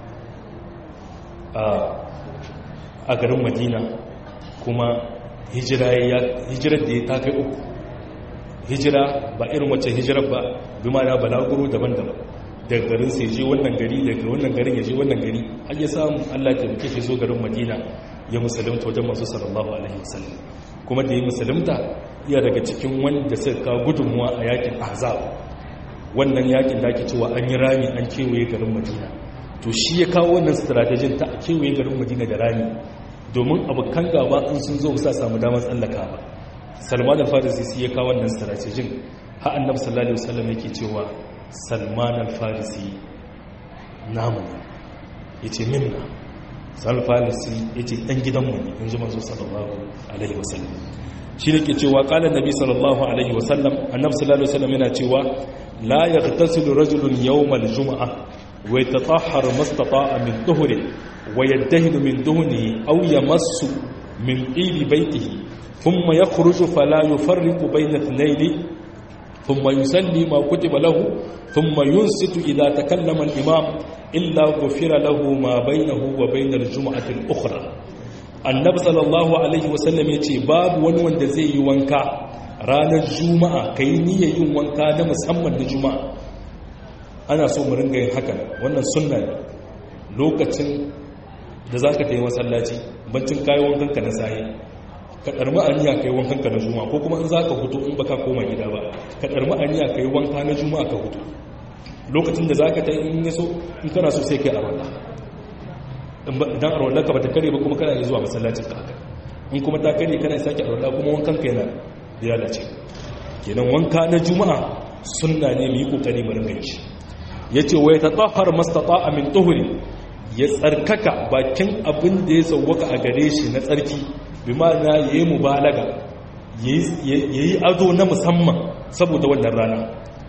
a garin madina kuma hijirar da ya ta kai 3 hijira ba irin wacce hijirar ba bi ma na balaguro daban-daban daga garin sai je wannan gari daga wannan garin ya je wannan gari har ya samu Allah ta muke shi zo garin madina ya musulunta wajen masu sallallahu alaihi wasallam kuma da ya musulunta iya daga cikin wanda suka kawo gudunmuwa a yakin ahzab wannan yakin da ake cewa an yi rami an kewaye garin madina to shi ya kawo wannan strategin ta a kewaye garin madina da rami domin abokan gaba in sun zo sa samu damar tsallaka ba salman al-farisi shi ya kawo wannan strategin ha annabi sallallahu alaihi wasallam yake cewa salman al-farisi namu yace minna salman al-farisi yace dan gidanmu ne in ji manzo sallallahu alaihi wasallam shi ne ke cewa qala annabi sallallahu alaihi wasallam annabi sallallahu alaihi wasallam yana cewa لا يغتسل رجل يوم الجمعة ويتطهر ما استطاع من طهره ويدهن من دهنه أو يمس من طيب بيته ثم يخرج فلا يفرق بين اثنين ثم يسلي ما كتب له ثم ينصت إذا تكلم الإمام إلا غفر له ما بينه وبين الجمعة الأخرى النبي صلى الله عليه وسلم يتي باب ونوان دزي وانكا ranar juma'a ka yi niyyar yin wanka na musamman da juma'a ana so mu ringa yin haka wannan sunna ne lokacin da za ka ta yi masallaci bancin kayi wankanka na sahi ka ɗarmi aniya ka yi wankanka na juma'a ko kuma in za ka hutu in baka koma gida ba ka ɗarmi aniya ka yi wanka na juma'a ka hutu lokacin da za ka ta yi in yaso in kana so sai ka yi arwallah idan arwallah ka ba ta kare ba kuma kana yi zuwa masallacin ka haka in kuma ta kare kana sake arwallah kuma wankanka yana ya dace kenan wanka na juma'a sunna ne mu yi kokari mu rinka shi yace wa yatatahhar mastata'a min tuhuri ya tsarkaka bakin abin da ya sauwaka a gare shi na tsarki bi ma'ana yayi mubalaga yayi ado na musamman saboda wannan rana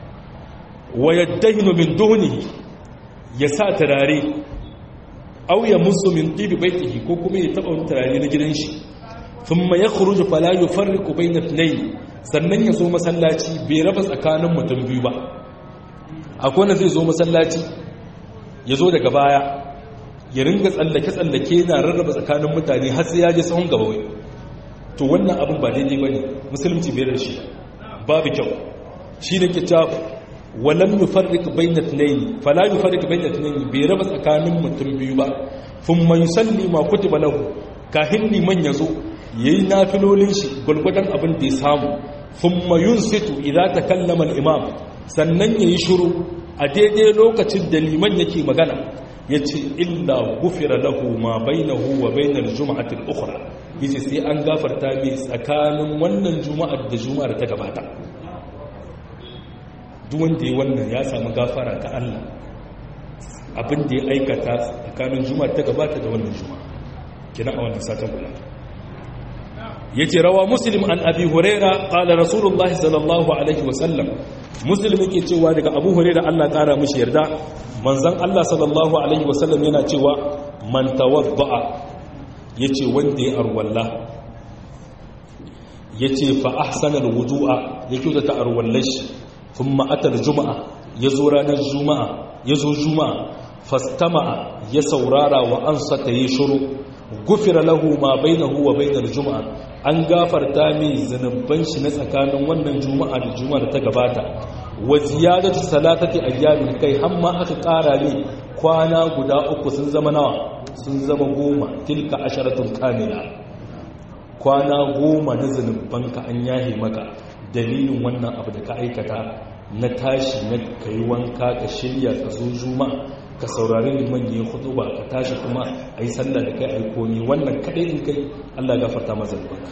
wa yaddahinu min duhnihi ya sa turare aw ya musu min tibi baitihi ko kuma ya taba turare na gidan shi thumma yakhruju fala yufarriqu bayna ithnayn sannan ya zo masallaci bai raba tsakanin mutum biyu ba akwai wanda zai zo masallaci ya zo daga baya ya ringa tsallake na rarraba tsakanin mutane har sai ya je sahun gaba wai to wannan abin ba daidai bane musulunci bai da shi babu kyau shi ne ke cewa walam yufarriq bayna ithnayn fala yufarriq bayna ithnayn bai raba tsakanin mutum biyu ba thumma yusalli ma kutiba lahu kahin liman yazo yayi nafilolin shi gulgudan abin da ya samu thumma yunsitu idza takallama al-imam sannan yayi shiru a daidai lokacin da liman yake magana yace illa ghufira lahu ma bainahu wa bainal jum'ati al-ukhra yace sai an gafarta mai tsakanin wannan juma'ar da juma'ar ta gabata duk wanda yayi wannan ya samu gafara ta Allah abin da ya aikata tsakanin juma'ar ta gabata da wannan juma'a kina a wannan satin kula yace rawa muslim an abi huraira qala rasulullahi sallallahu alaihi wasallam muslim yake cewa daga abu huraira Allah kara mishi yarda manzon Allah sallallahu alaihi wasallam yana cewa man tawadda yace wanda ya arwalla yace fa ahsana alwudu'a yake da ta arwallashi thumma atal juma'a yazo ranar juma'a yazo juma'a fastama'a ya saurara wa ansata yi shiru gufira lahu ma bainahu wa bainar juma'a, an gafarta mai zanubban shi na tsakanin wannan juma'a da juma'a da ta gabata, wa ziyadatu salatati ayyamin, kai hamma aka ƙara ne kwana guda 3 sun zama nawa, sun zama 10, tilka asharatun kamila, kwana 10 na zanubbanka an yahe maka dalilin wannan abu da ka aikata na tashi na kai wanka ka shirya ka zo juma'a ka saurari liman ya hudu ba ka tashi kuma a yi sallah da kai aikoni, wannan kadai in kai Allah gafarta mazalbanka.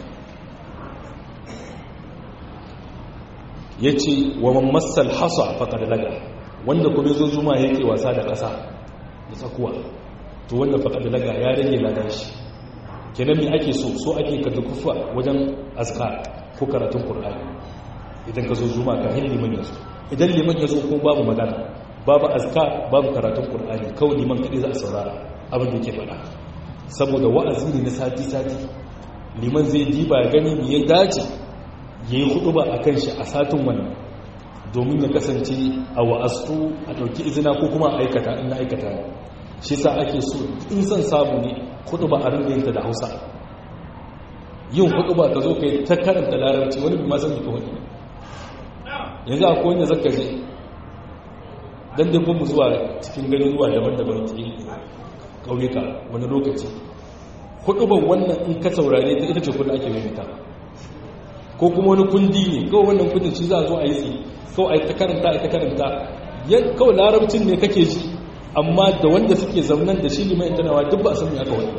ya ce wa mammassal hasa faƙar laga, wanda kuma zo juma'a yake wasa da ƙasa da tsakuwa, to wanda faƙar laga ya rage ladan shi. kenan me ake so ake ka dukufa wajen azkar ko karatun Qur'ani idan ka zo juma'a ka hin liman ya zo. Idan liman ya zo ko babu magana, babu azkar, babu karatun Qur'ani, kawai liman kadai za a saurara abin da yake faɗa, saboda wa'azi ne na sati liman zai diba ya gani me ya dace yayi hutuba akan shi a satin wannan, domin ya kasance a wa'azu a dauki izina ko kuma a aikata in na aikata. shi sa ake so in san samu ne hutuba a rinda yin ta da Hausa. yin hutuba ka zo kai ta karanta larabci wani bi ma san ka wani. yanzu akwai wanda zaka je dan dai mu zuwa cikin garuruwa daban-daban cikin kauyuka wani lokaci hudubar wannan in ka saurare ta ita ce kullum ake maimaita, ko kuma wani kundi ne kawai wannan kundin shi za a zo a yi tsi kawai a ta karanta kawai larabcin ne kake ji, amma da wanda suke zaunan da shi liman tanawa duk ba a san me aka wani.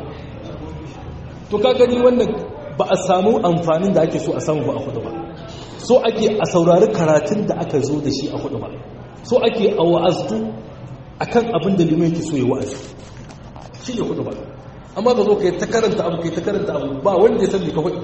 to ka gani wannan ba a samu amfanin da ake so a samu ba a hudu ba. so ake a saurari karatun da aka zo da shi a hudu ba, so ake a wa'aztu a kan abin da limai ke so ya wa'azi shi ne hudu ba. amma ka zo ka yi ta karanta abu ba wanda ya san ka hudu,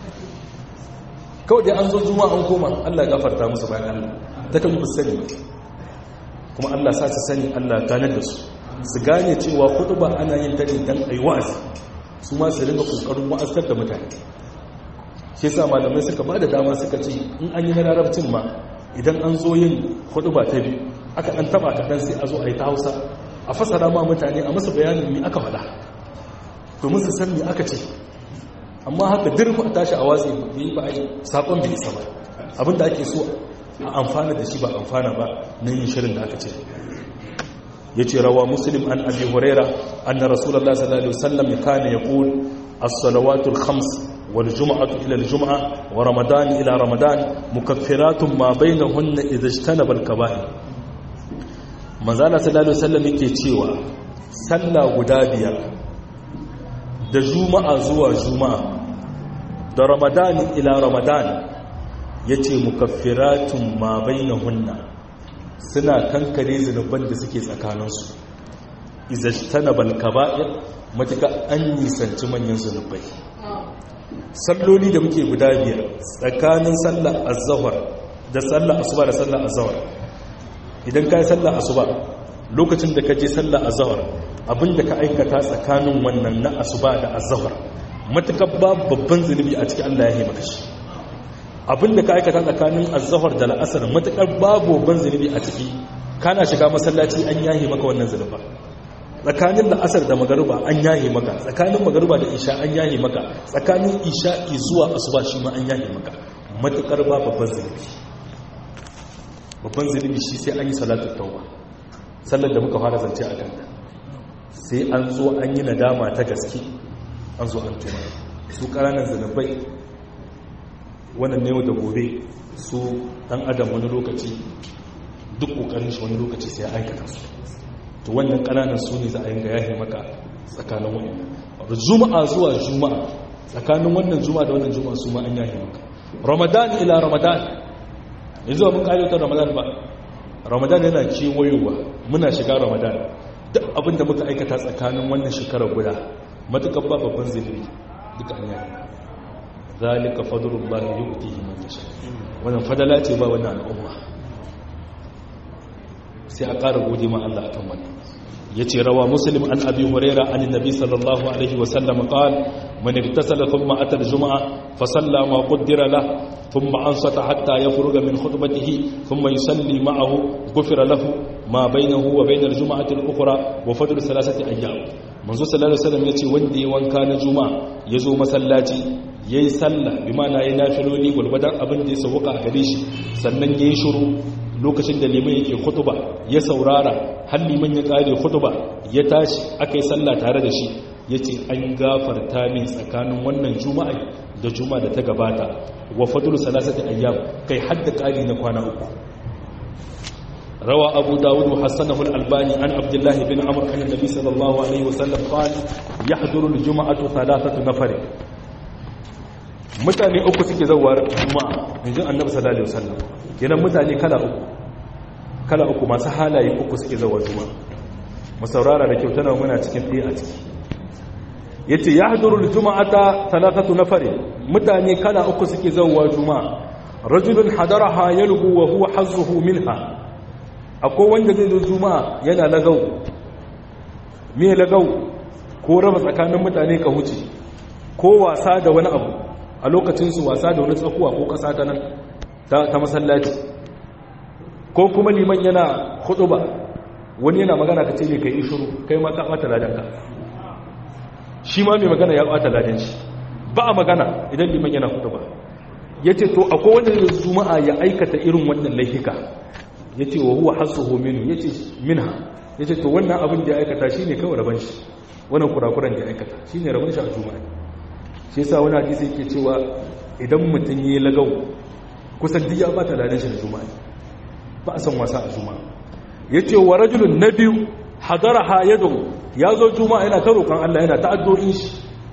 kawai dai an zo zuma an koma Allah ya gafarta musu bayan Allah ta kan yi sani, kuma Allah sa su sani, Allah ganar da su gane cewa hudu ba ana yin ta ne don a yi wa'azi, su ma su rinka kokarin wa'azkar da mutane. shi sa malamai suka ba da dama suka ce in an yi na larabcin ma idan an zo yin hudu ba ta biyu aka ɗan taba kaɗan sai a zo a yi ta Hausa a fasara ma mutane a masu bayanin mi aka faɗa domin su san mi aka ce. amma haka dirku a tashi a watsi bai ba a yi saƙon bai isa ba, abinda ake so a amfana da shi ba amfana ba na yin shirin da aka ce. ya ce rawa Muslim an Abi Huraira anna Rasulullah sallallahu alaihi wasallam kana yaqul as-salawatul khams wal jum'atu ila al-jum'a wa ramadan ila ramadan mukaffiratun ma bainahunna idha ijtanaba al-kaba'ir. manzala sallallahu alaihi wasallam yake cewa sallah guda biyar da juma'a zuwa juma'a da ramadan ila ramadan yace mukaffiratun ma bainahunna, suna kankare zunuban da suke tsakaninsu idza ijtanaba al-kaba'ir, matuka an nisanci manyan zunubai. salloli da muke guda biyar tsakanin sallar az-zuhr da sallar asuba da sallar az-zuhr, idan ka yi sallar asuba lokacin da ka je sallar az-zuhr abinda ka aikata tsakanin wannan na asuba da az-zuhr matukar babu babban zunubi a cikin Allah ya yi maka shi. abinda ka aikata tsakanin az-zuhr da al-asr matukar babu babban zunubi a ciki, kana shiga masallaci an yahe maka wannan zunuba. tsakanin la'asar da magariba an yahe maka, tsakanin magariba da isha an yahe maka, tsakanin isha'i zuwa asuba shi ma an yahe maka, matukar ba babban zunubi. babban zunubi shi sai an yi salatu tauba, sallar da muka fara zance a kanta, sai an zo an yi nadama ta gaske, an zo an tuma su ƙananan zunubai wannan ne da gobe su dan adam wani lokaci duk ƙoƙarin shi wani lokaci sai ya aikata su, to wannan ƙananan su ne za a yanga yahe maka tsakanin wannan juma'a zuwa juma'a, tsakanin wannan juma'a da wannan juma'a su ma an yahe maka. ramadan ila ramadan, yanzu ba mun ƙayyautar ramadan ba, ramadan yana kewayowa, muna shiga ramadan, duk abinda muka aikata tsakanin wannan shekarar guda matuƙar ba babban ziliri duka an yahe. zalika fadlullahi yu'tihi man yasha, wannan fadala ce ba wannan al'umma, sai a ƙara gode ma Allah akan wannan. yace rawa muslim an abi huraira an annabi sallallahu alaihi wasallam qala man igtasala thumma ata al-jum'a fa salla ma qaddara lahu thumma ansata hatta yafruga min khutbatihi thumma yusalli ma'ahu ghufira lahu ma bainahu wa bain al-jum'ati al-ukhra wa fadl thalathati ayyam. manzo sallallahu alaihi wasallam yace wanda ya wanka na juma'a yazo masallaci yayi sallah bi ma'ana yayi nafiloli gurbadan abin da ya sauka a gare shi sannan yayi shiru lokacin da liman yake khutba ya saurara har liman ya kare khutba ya tashi akai sallah tare da shi yace an gafarta min tsakanin wannan juma'a da juma'a da ta gabata wa fadlu salasati ayyam kai hadda kari na kwana uku. rawa abu dawud wa hasanahu al-albani an abdullah bin amr an nabi sallallahu alaihi wasallam qala yahduru al-jum'atu thalathatu nafar. mutane uku suke zawar juma'a inji annabi sallallahu alaihi wasallam kenan mutane kala uku masu halaye uku suke zawar juma'a. mu saurara da kyau tana muna cikin ɗaya a ciki. yace yahduru al-jum'ata thalathatu nafar, mutane kala uku suke zawar juma'a. rajulun hadaraha yalgu wa huwa hazzuhu minha, akwai wanda zai zo juma'a yana lagau. me lagau? ko raba tsakanin mutane ka huce, ko wasa da wani abu a lokacinsu, wasa da wani tsakuwa ko kasa ta nan ta masallaci, ko kuma liman yana hutuba wani yana magana ka ce ne ka yi shiru, kai ma ka ɓata ladanka, shi ma mai magana ya ɓata ladan shi. ba a magana idan liman yana hutuba. ya ce to akwai wanda zai juma'a ya aikata irin wannan laifika, ya ce wa huwa hasuhu minu, ya ce minha, ya ce to wannan abin da ya aikata shi ne kawai rabon shi, wannan kurakuran da ya aikata shi ne rabon shi a juma'a. shi yasa wani hadisi yake cewa idan mutum yi lagau kusan duk ya bata ladan shi da juma'a, ba a san wasa a juma'a. ya ce wa rajulun na biyu hadaraha yadu, ya zo juma'a yana ta roƙon Allah, yana ta addu'o'in shi,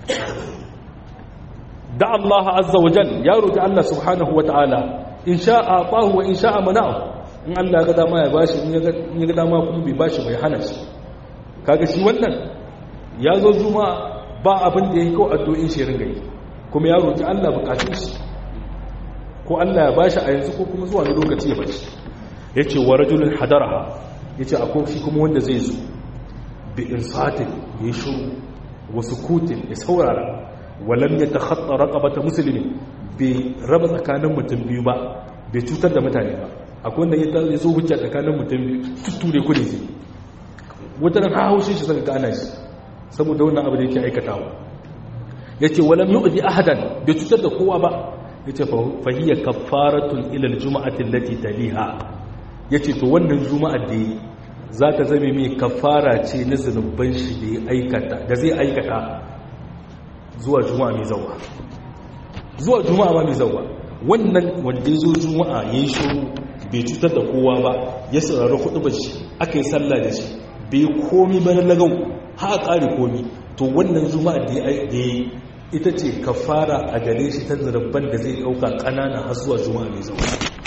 da Allah azza wa jal, ya roƙi Allah subhanahu wa ta'ala, in sha'a atahu wa in sha'a mana'ahu, in Allah ya ga dama ya bashi, in ya ga dama kuma bai bashi bai hana shi. kaga shi wannan ya zo juma'a ba abin da ya yi ko addu'in shi ringa yi, kuma ya roƙi Allah bukatun shi, ko Allah ya bashi a yanzu ko kuma zuwa wani lokaci ya bashi. ya ce wa rajulun hadaraha, ya ce akwai shi kuma wanda zai zo bi insatin ya yi shuru wasu kutin ya saurara, walam ya takhatta raqabata musulmi, bai raba tsakanin mutum biyu ba, bai cutar da mutane ba. akwai wanda ya zo hujja tsakanin mutum biyu tutture ku ne zai wata nan haushin shi saka gana shi saboda wannan abu da yake aikatawa. yace walam yu'zi ahadan, bai cutar da kowa ba. yace fa hiya kaffaratun ila aljum'ati allati taliha, yace to wannan juma'a da za ta zame mai kafara ce na zunuban shi da ya aikata, da zai aikata zuwa juma'a mai zawwa, zuwa juma'a ba mai zawwa. wannan wanda ya zo juma'a yayi shiru bai cutar da kowa ba, ya saurari hudubar shi, aka yi sallah da shi, bai komi ba na lagau, ha ƙari komi, to wannan juma'a da ya ita ce kafara a gare shi ta zarabban da zai ɗauka ƙanana har zuwa juma'a mai zama.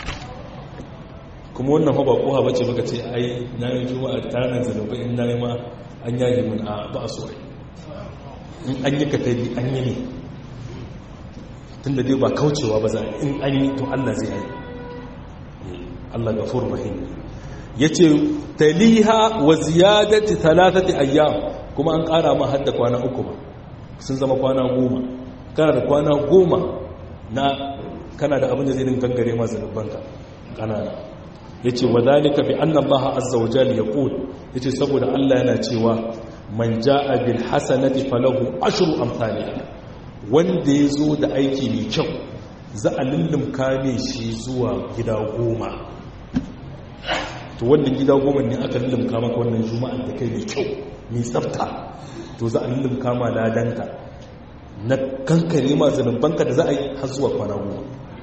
kuma wannan ba kowa bace baka ce ai na yi juma'a ƙananan zarabban in na yi ma an yayi mun a ba a so in an yi katari an yi ne, tun da dai ba kaucewa ba za a in an yi to Allah zai yi. Allah gafur rahim. yace taliha wa ziyadati thalathati ayyam, kuma an ƙara ma hadda kwana uku ba, sun zama kwana 10. kana da kwana 10 na kana da abin da zai din gangare ma zanubanka kanana. yace wa zalika bi anna Allah azza wa jalla yaqul, yace saboda Allah yana cewa man jaa bil hasanati falahu ashru amsalha, wanda yazo da aiki mai kyau za a lullumka ne shi zuwa gida 10. to wannan gida 10 ne aka lullumka maka wannan juma'a da kai mai kyau mai tsafta, to za a lullumka ma ladanka na kankare ma zanubanka da za a yi har zuwa kwana 10.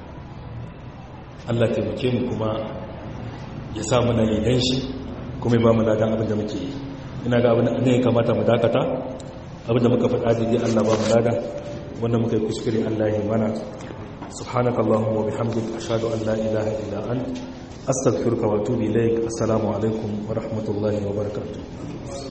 Allah taimake mu kuma ya sa mana yi shi kuma ya ba mu ladan abin da muke yi. ina ga abin da ne kamata mu dakata, abin da muka faɗa daidai Allah ba mu lada, wanda muka yi kuskure Allah ya mana. subhanakallahumma wa bihamdika ashhadu an la ilaha illa anta astaghfiruka wa atubu ilaik. assalamu alaikum wa rahmatullahi wa barakatuh.